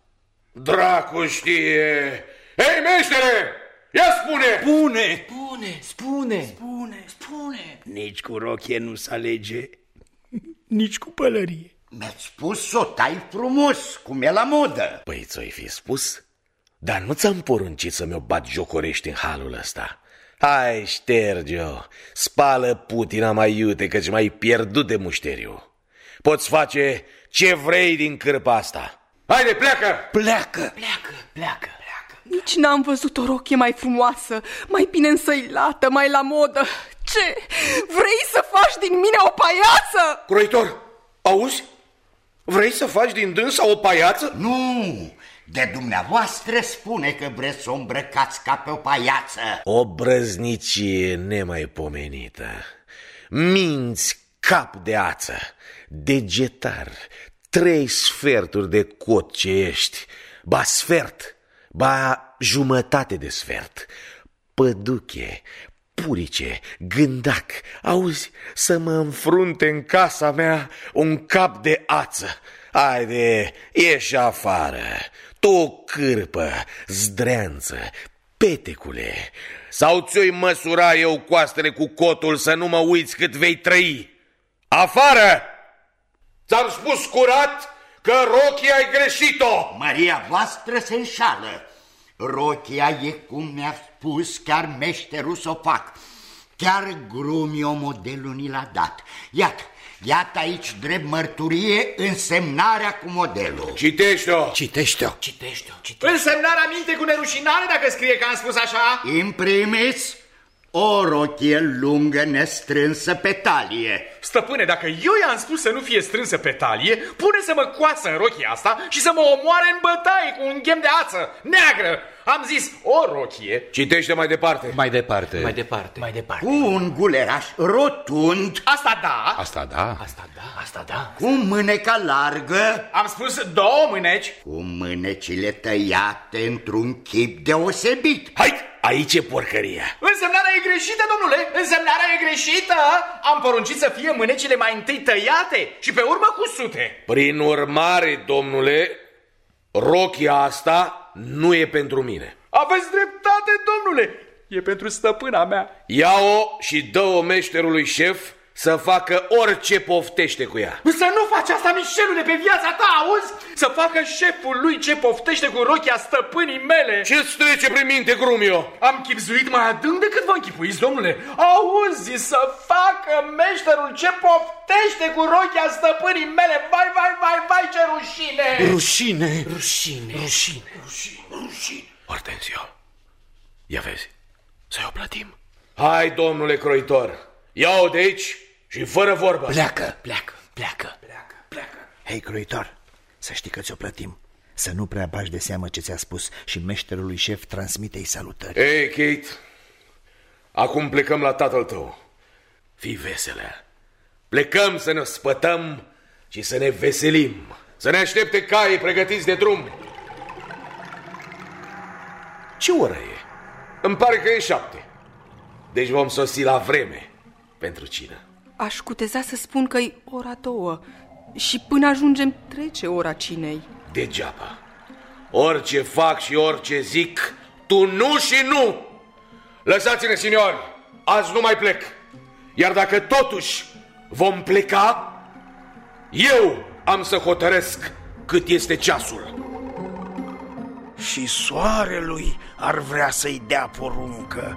Dracu știe! Hei, meștere! Ia spune! Spune! Spune! Spune! Spune! Spune! Nici cu rochie nu se alege, nici cu pălărie. Mi-ați spus să o tai frumos, cum e la modă. Păi ți-o-i fi spus? Dar nu ți-am poruncit să mi-o bat jocorești în halul ăsta. Hai, șterge-o, spală putina mai iute, căci m-ai pierdut de mușteriu. Poți face ce vrei din cârpa asta. Haide, pleacă! Pleacă! Pleacă! Pleacă! Nici n-am văzut o rochie mai frumoasă, mai bine însăilată, mai la modă. Ce? Vrei să faci din mine o paiață? Croitor, auzi? Vrei să faci din dânsa o paiață? Nu, de dumneavoastră spune că vreți să o îmbrăcați ca pe o paiață. O brăznicie nemaipomenită. Minți cap de ață, degetar, trei sferturi de cot ce ești, ba sfert, ba jumătate de sfert, păduche, purice, gândac, auzi, să mă înfrunte în casa mea un cap de ață. Haide, ieși afară, tu cârpă, zdreanță, petecule, sau ți-o-i măsura eu coastele cu cotul să nu mă uiți cât vei trăi? Afară! Ți-am spus curat că rochia ai greșit-o! Maria voastră se înșală. Rochia e cum mi-a spus chiar meșterul să o fac. Chiar Grumio modelul ni l-a dat. Iată, iată aici drept mărturie însemnarea cu modelul. Citește-o! Citește-o! Citește-o! Citește-o! Însemnarea minte cu nerușinare dacă scrie că am spus așa? Imprimis, o rochie lungă nestrânsă pe talie. Stăpâne, dacă eu i-am spus să nu fie strânsă pe talie, pune să mă coasă în rochia asta și să mă omoare în bătaie cu un ghem de ață neagră. Am zis o rochie. Citește mai departe. Mai departe. Mai departe. Mai departe. Cu un guleraș rotund. Asta da. Asta da. Asta da. Asta da. Cu mâneca largă. Am spus două mâneci. Cu mânecile tăiate într-un chip deosebit. Hai, aici e porcăria. Însemnarea e greșită, domnule. Însemnarea e greșită. Am poruncit să fie mânecile mai întâi tăiate și pe urmă cusute. Prin urmare, domnule, rochia asta nu e pentru mine. Aveți dreptate, domnule. E pentru stăpâna mea. Ia-o și dă-o meșterului șef să facă orice poftește cu ea. Să nu faci asta, Mișelule, pe viața ta, auzi? Să facă șeful lui ce poftește cu rochia stăpânii mele. Ce-ți trece prin minte, Grumio? Am chipzuit mai adânc decât vă închipuiți, domnule. Auzi, să facă meșterul ce poftește cu rochia stăpânii mele. Vai, vai, vai, vai, ce rușine! Rușine! Rușine! Rușine! Rușine! Rușine! Hortensio, ia vezi, să-i o plătim. Hai, domnule croitor, ia-o de aici și fără vorbă. Pleacă, pleacă, pleacă. Pleacă, pleacă. Hei, croitor, să știi că ți-o plătim. Să nu prea bagi de seamă ce ți-a spus și meșterului șef transmite-i salutări. Ei, Kate, acum plecăm la tatăl tău. Fii veselă. Plecăm să ne spătăm și să ne veselim. Să ne aștepte caii pregătiți de drum. Ce oră e? Îmi pare că e șapte. Deci vom sosi la vreme pentru cină. Aș cuteza să spun că-i ora două și până ajungem trece ora cinei. Degeaba. Orice fac și orice zic, tu nu și nu. Lăsați-ne, signori, azi nu mai plec. Iar dacă totuși vom pleca, eu am să hotărăsc cât este ceasul. Și soarelui ar vrea să-i dea poruncă.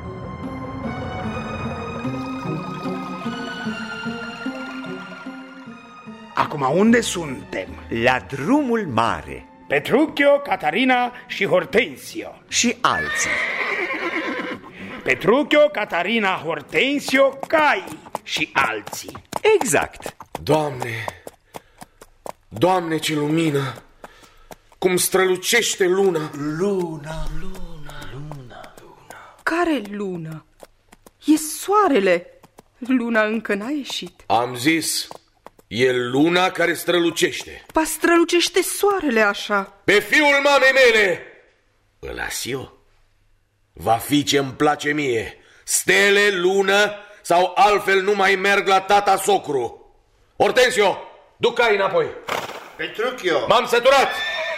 Acum unde suntem? La drumul mare. Petruchio, Catarina și Hortensio. Și alții. Petruchio, Catarina, Hortensio, Cai și alții. Exact. Doamne, Doamne, ce lumină! Cum strălucește luna! Luna, luna, luna, luna. Care lună? E soarele. Luna încă n-a ieșit. Am zis, e luna care strălucește. Pa strălucește soarele așa. Pe fiul mamei mele îl las eu. Va fi ce-mi place mie. Stele, lună sau altfel nu mai merg la tata socru. Hortensio, duc cai înapoi. Petruchio, m-am săturat.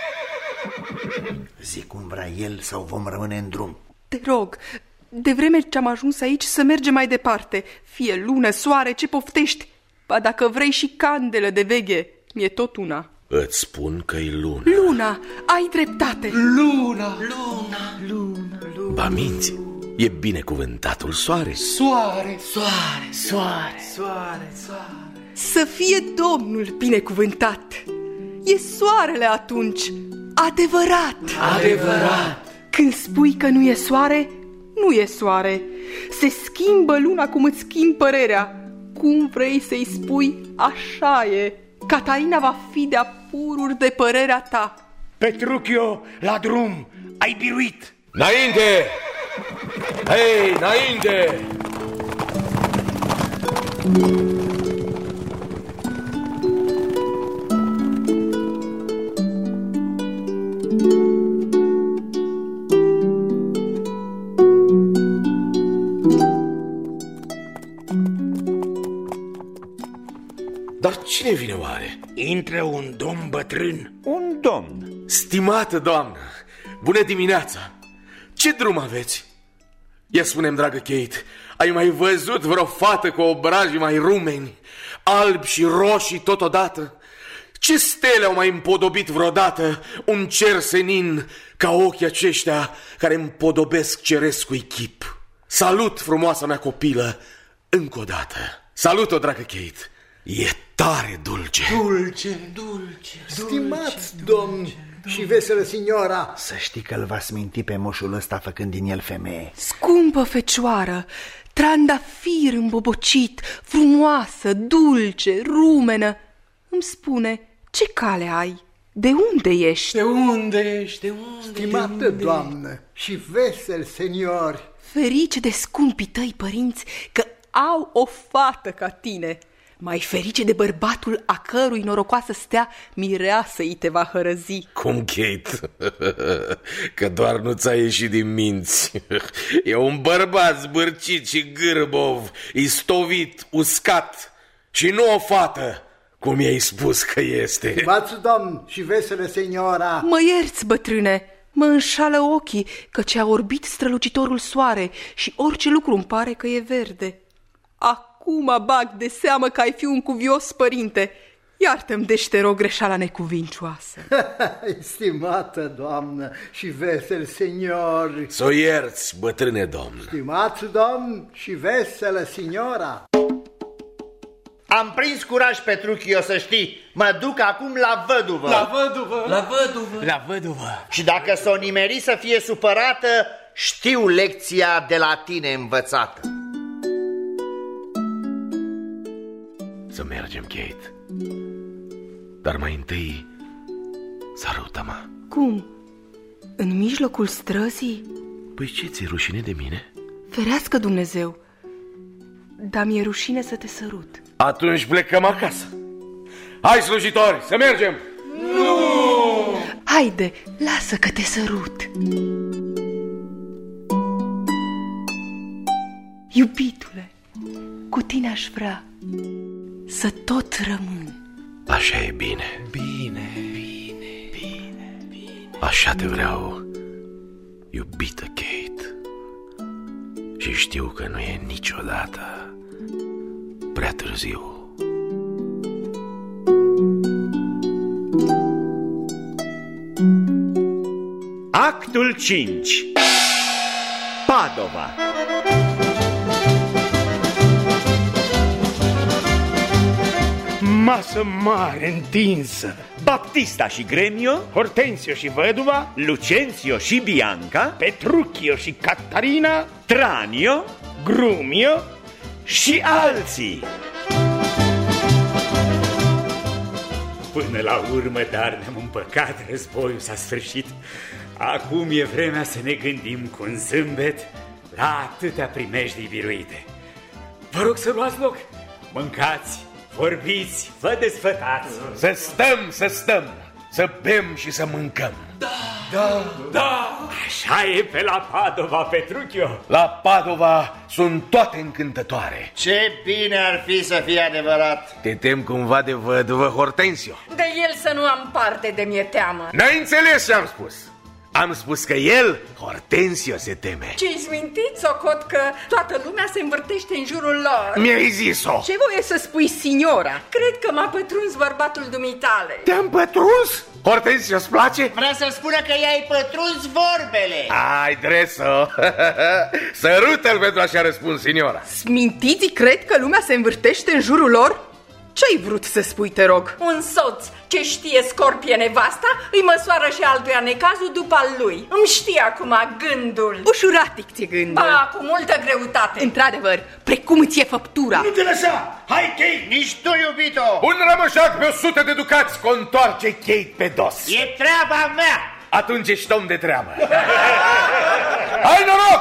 Zic cum vrea el sau vom rămâne în drum. Te rog, de vreme ce am ajuns aici, să mergem mai departe. Fie lună, soare, ce poftești. Ba dacă vrei și candelă de veche, mi-e tot una. Îți spun că-i luna. Luna, ai dreptate. Luna, luna, luna, luna. Ba minți, e binecuvântatul soare. Soare, soare, soare, soare, soare. Să fie Domnul binecuvântat. E soarele atunci, adevărat. Adevărat. Când spui că nu e soare, nu e soare. Se schimbă luna cum îți schimbi părerea. Cum vrei să-i spui, așa e. Catarina va fi de-a pururi de părerea ta. Petruchio, la drum, ai biruit. Înainte! Hei, înainte! Dar cine vine oare? Intră un domn bătrân. Un domn. Stimată doamnă, bună dimineața! Ce drum aveți? Ia spune-mi, dragă Kate, ai mai văzut vreo fată cu obrajii mai rumeni, albi și roșii totodată? Ce stele au mai împodobit vreodată un cer senin ca ochii aceștia care împodobesc cerescui chip? Salut, frumoasa mea copilă, încă o dată. Salut-o, dragă Kate. E tare dulce. Dulce, dulce, stimați domn și veselă signora. Să știi că îl va sminti pe moșul ăsta făcând din el femeie. Scumpă fecioară, trandafir îmbobocit, frumoasă, dulce, rumenă. Îmi spune, ce cale ai? De unde ești? De unde ești? De unde? Stimată de unde? doamnă și vesel seniori. Ferice de scumpii tăi părinți că au o fată ca tine. Mai ferice de bărbatul a cărui norocoasă stea mireasă-i te va hărăzi. Cum, Kate? Că doar nu ți-a ieșit din minți. E un bărbat zbârcit și gârbov, istovit, uscat și nu o fată, cum i-ai spus că este. Stimați domn și veselă seniora. Mă ierți, bătrâne, mă înșală ochii, căci a orbit strălucitorul soare și orice lucru îmi pare că e verde. Acum bag de seamă că ai fi un cuvios părinte. Iartă-mi, deci te rog, greșeala necuvincioasă. Stimată doamnă și vesel seniori. S-o ierți, bătrâne domn. Stimați domn și veselă signora. Am prins curaj, Petruchio, să știi. Mă duc acum la văduvă. La văduvă. La văduvă. La văduvă. Și dacă s-o nimeri să fie supărată, știu lecția de la tine învățată. Să mergem, Kate. Dar mai întâi, sărută-mă. Cum? În mijlocul străzii? Păi ce, ți-e rușine de mine? Ferească Dumnezeu, dar mi-e rușine să te sărut. Atunci plecăm acasă. Hai, slujitori, să mergem! Nu! Haide, lasă că te sărut. Iubitule, cu tine aș vrea să tot rămân. Așa e bine. Bine, bine, bine, bine. Așa te vreau, iubită Kate. Și știu că nu e niciodată prea târziu. Actul cinci. Padova. Ma, masă mare, întinsă. Baptista și Gremio, Hortensio și văduva, Lucentio și Bianca, Petruchio și Catarina, Tranio, Grumio și alții. Până la urmă, dar ne-am împăcat, războiul s-a sfârșit. Acum e vremea să ne gândim cu un zâmbet la atâtea primejdii biruite. Vă rog să luați loc, mâncați, vorbiți, vă desfătați. Să stăm, să stăm, să bem și să mâncăm. Da, da, da. Așa e pe la Padova, Petruchio. La Padova sunt toate încântătoare. Ce bine ar fi să fie adevărat. Te tem cumva de văduvă, Hortensio? De el să nu am parte, de mi-e teamă. N-ai înțeles ce am spus? Am spus că el, Hortensio, se teme. Ce-i mintit, socot, că toată lumea se învârtește în jurul lor. Mi-ai zis-o. Ce voie să spui, signora? Cred că m-a pătruns bărbatul dumitale. Te-am pătruns? Hortensio, îți place? Vrea să spună că i-ai pătruns vorbele. Ai dreso. Sărută-l pentru așa răspuns, signora. Smintiții cred că lumea se învârtește în jurul lor? Ce-ai vrut să spui, te rog? Un soț ce știe scorpie nevasta îi măsoară și altuia necazul după al lui. Îmi știe acum gândul. Ușuratic ți-e gândul. Ba, cu multă greutate. Într-adevăr, precum ți-e făptura. Nu te lăsa! Hai, Kate! Nici tu, iubito! Un rămășac pe o sută de ducați contoarce Kate pe dos. E treaba mea! Atunci ești om de treabă. Hai, noroc!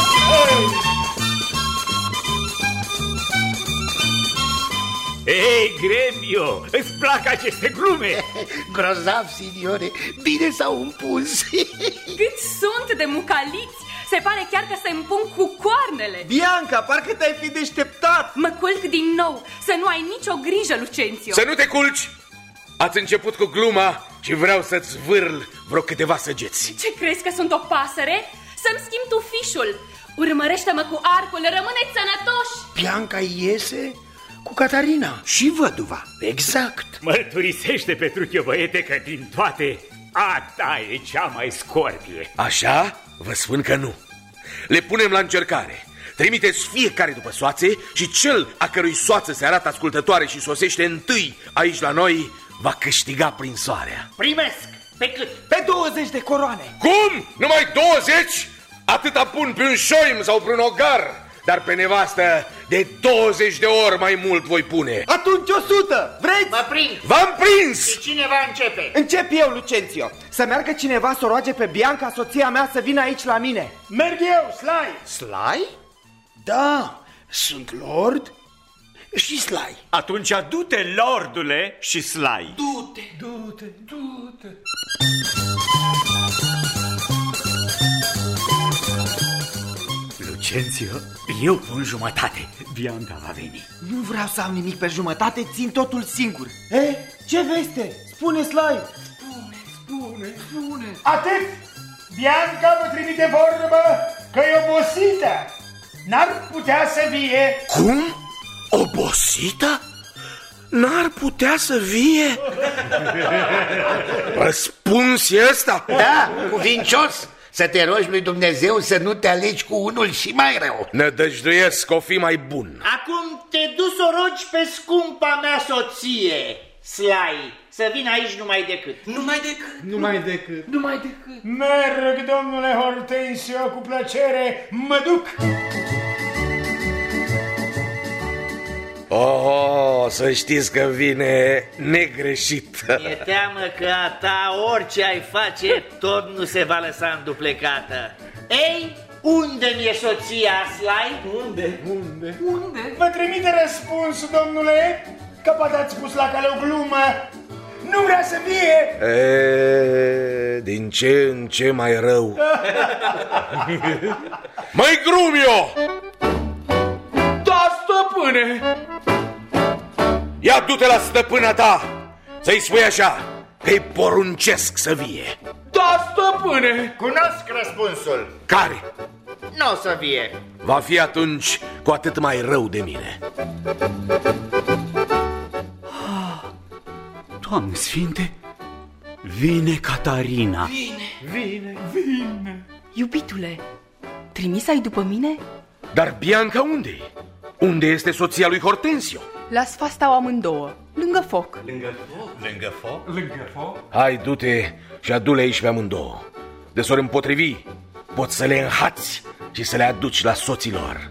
Ei, Gremio, îți plac aceste glume? Grozav, signore, bine s-au împus. Cât sunt de mucaliți! Se pare chiar că se împung cu coarnele. Bianca, parcă te-ai fi deșteptat. Mă culc din nou, să nu ai nicio grijă, Lucentio. Să nu te culci! Ați început cu gluma și vreau să-ți vârl vreo câteva săgeți. Ce crezi că sunt o pasăre? Să-mi schimb tu fișul. Urmărește-mă cu arcul, rămâneți sănătoși. Bianca iese cu Catarina și văduva. Exact. Mărturisește, Petruchio, băiete, că din toate a ta e cea mai scorpie. Așa? Vă spun că nu. Le punem la încercare. Trimiteți fiecare după soațe și cel a cărui soață se arată ascultătoare și sosește întâi aici la noi va câștiga prinsoarea. Primesc! Pe cât? Pe douăzeci de coroane. Cum? Numai douăzeci? Atâta pun pe un șoim sau pe un ogar. Dar pe nevastă de douăzeci de ori mai mult voi pune. Atunci o sută, vreți? Mă prind. V-am prins! Și cine va începe? Încep eu, Lucentio. Să meargă cineva să o roage pe Bianca, soția mea, să vină aici la mine. Merg eu, Sly. Sly? Da, sunt lord și Sly. Atunci du-te, lordule și Sly. Du-te, du-te, du-te. Lucentio, eu pun jumătate. Bianca va veni. Nu vreau să am nimic pe jumătate, țin totul singur. E, ce veste? Spune, Sly. Spune, spune, spune. Atât! Bianca mă trimite vorbă că e obosită. N-ar putea să vie. Cum? Obosită? N-ar putea să vie? Răspuns e ăsta? Da, cuvincios. Să te rogi lui Dumnezeu să nu te alegi cu unul și mai rău. Nădăjduiesc că o fi mai bun. Acum te duci să o rogi pe scumpa mea soție, Sly, să vină aici numai decât. Numai decât. Numai decât. Numai decât. Merg, domnule Hortensio, cu plăcere, mă duc. Oh, să știți că vine negreșit. Mi-e teamă că a ta orice ai face, tot nu se va lăsa înduplecată. Ei, unde mi-e soția, Sly? Unde? Unde? Unde? Vă trimite răspuns, domnule, că poate ați pus la cale o glumă. Nu vrea să vie. E, din ce în ce mai rău. Măi, Grumio! Da, stăpâne! Ia du-te la stăpâna ta, să-i spui așa, că-i poruncesc să vie. Da, stăpâne! Cunosc răspunsul. Care? Nu o să vie. Va fi atunci cu atât mai rău de mine. Doamne Sfinte, vine Catarina. Vine, vine, vine. Iubitule, trimis ai după mine? Dar Bianca unde e? Unde este soția lui Hortensio? La sfa stau amândouă, lângă lângă foc. Lângă foc? Lângă foc? Lângă foc? Hai, du-te și adu-le aici pe amândouă. De s-or împotrivi, poți să le înhați și să le aduci la soților.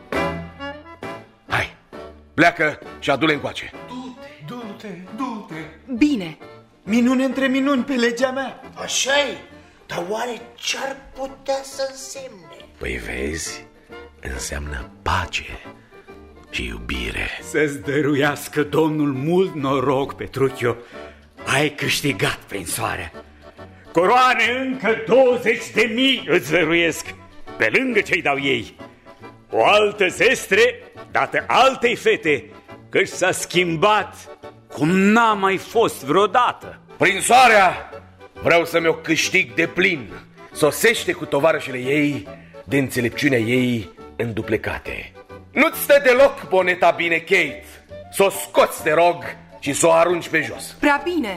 Hai, pleacă și adu-le încoace. Du-te, du-te, du-te. Bine. Minune între minuni pe legea mea. Așa-i, dar oare ce-ar putea să însemne? Păi vezi, înseamnă pace și iubire. Să-ți dăruiască Domnul mult noroc, Petruchio. Ai câștigat prinsoarea. Coroane încă douăzeci de mii îți dăruiesc, pe lângă ce-i dau ei. O altă zestre dată altei fete, că s-a schimbat cum n-a mai fost vreodată. Prinsoarea vreau să mi-o câștig de plin. Sosește cu tovarășele ei de înțelepciunea ei înduplecate. Nu-ți stă deloc boneta bine, Kate. S-o scoți, te rog, și s-o arunci pe jos. Prea bine.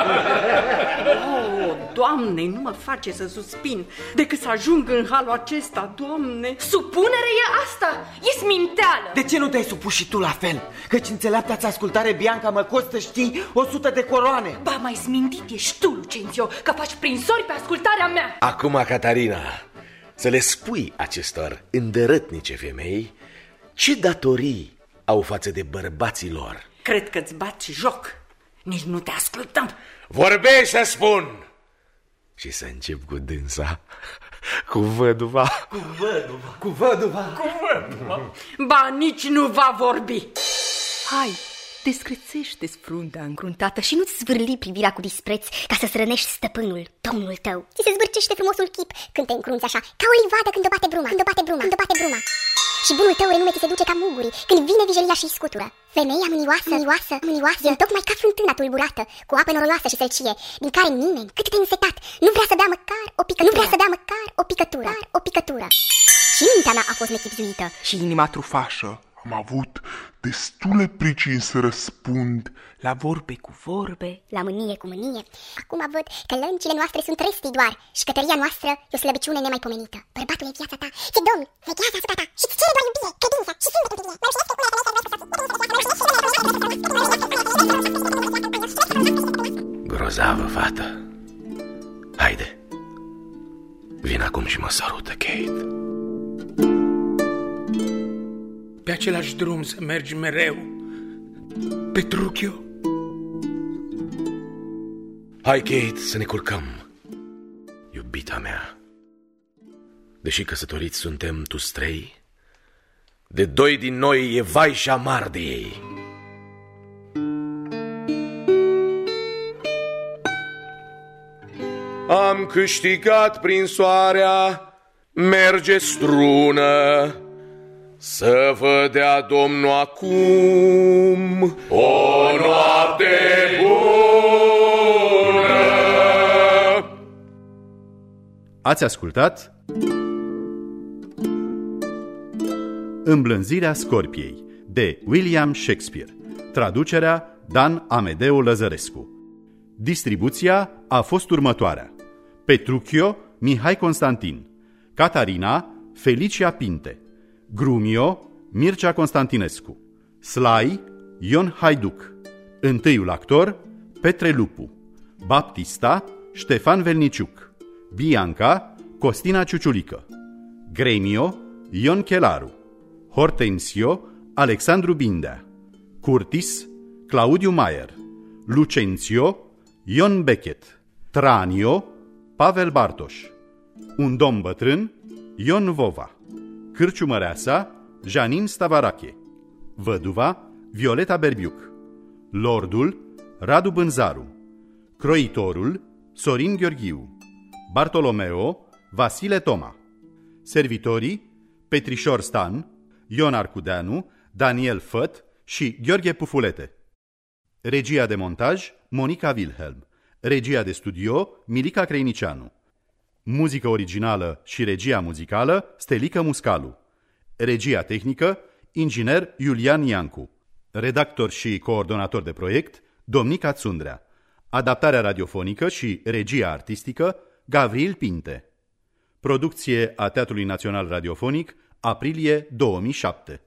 Oh, Doamne, nu mă face să suspin decât să ajung în halul acesta, Doamne. Supunere e asta, e sminteală. De ce nu te-ai supus și tu la fel? Căci înțeleapta-ți ascultare, Bianca, mă costă, știi, o sută de coroane. Ba, mai smintit ești tu, Lucentio, că faci prinsori pe ascultarea mea. Acum, Catarina, să le spui acestor îndărătnice femei ce datorii au față de bărbații lor. Cred că-ți bați joc. Nici nu te ascultăm. Vorbește, spun! Și să încep cu dânsa, cu văduva. Cu văduva. Cu văduva. Cu văduva. Ba, nici nu va vorbi. Hai, descrețește-ți fruntea încruntată și nu-ți zvârli privirea cu dispreț ca să-ți rănești stăpânul, domnul tău. Ți se zvârcește frumosul chip când te încrunți așa, ca o livadă când o bate bruma, când o bate bruma, când o bate bruma. Și bunul tău renume ți se duce ca mugurii când vine vijelia și scutură. Femeia mânioasă, mânioasă, mânioasă, e tocmai ca fântâna tulburată, cu apă noroioasă și sălcie, din care nimeni, cât de însetat, nu vrea să dea măcar o picătură, nu vrea să dea măcar o picătură, o picătură. Și mintea mea a fost nechipzuită. Și inima trufașă. Am avut destule pricini să răspund la vorbe cu vorbe, la mânie cu mânie. Acum văd că lăncile noastre sunt restii doar și cătăria noastră e o slăbiciune nemaipomenită. Bărbatul e viața ta, fi domn, veghează asupra ta și îți cere doar iubire, credință și sfântă privilie. Grozavă, fată. Haide, vin acum și mă sarută, Kate. Pe același drum să mergi mereu, Petruchio. Hai, Kate, să ne culcăm. Iubita mea, deși căsătoriți suntem tu străi, de doi din noi e vai și amar de ei. Am câștigat prin soarea, merge strună, să vă dea Domnul acum o noapte bună. Ați ascultat Îmblânzirea Scorpiei de William Shakespeare. Traducerea Dan Amedeo Lăzărescu. Distribuția a fost următoarea: Petruchio Mihai Constantin, Catarina Felicia Pinte, Grumio Mircea Constantinescu, Slai Ion Haiduc, întâiul actor Petre Lupu, Baptista Ștefan Velniciuc, Bianca Costina Ciuciulică, Gremio Ion Chelaru, Hortensio Alexandru Bindea, Curtis Claudiu Maier, Lucentio Ion Beckett, Tranio Pavel Bartoș, un domn bătrân Ion Vova, cârciumăreasa Janin Stavarache, văduva Violeta Berbiuc, lordul Radu Bânzaru, croitorul Sorin Gheorghiu, Bartolomeo Vasile Toma, servitorii Petrișor Stan, Ion Arcudeanu, Daniel Făt și Gheorghe Pufulete. Regia de montaj Monica Wilhelm, regia de studio Milica Creinicianu, muzică originală și regia muzicală Stelica Muscalu, regia tehnică inginer Iulian Iancu, redactor și coordonator de proiect Domnica Țundrea, adaptarea radiofonică și regia artistică Gavril Pinte. Producție a Teatrului Național Radiofonic, aprilie două mii șapte.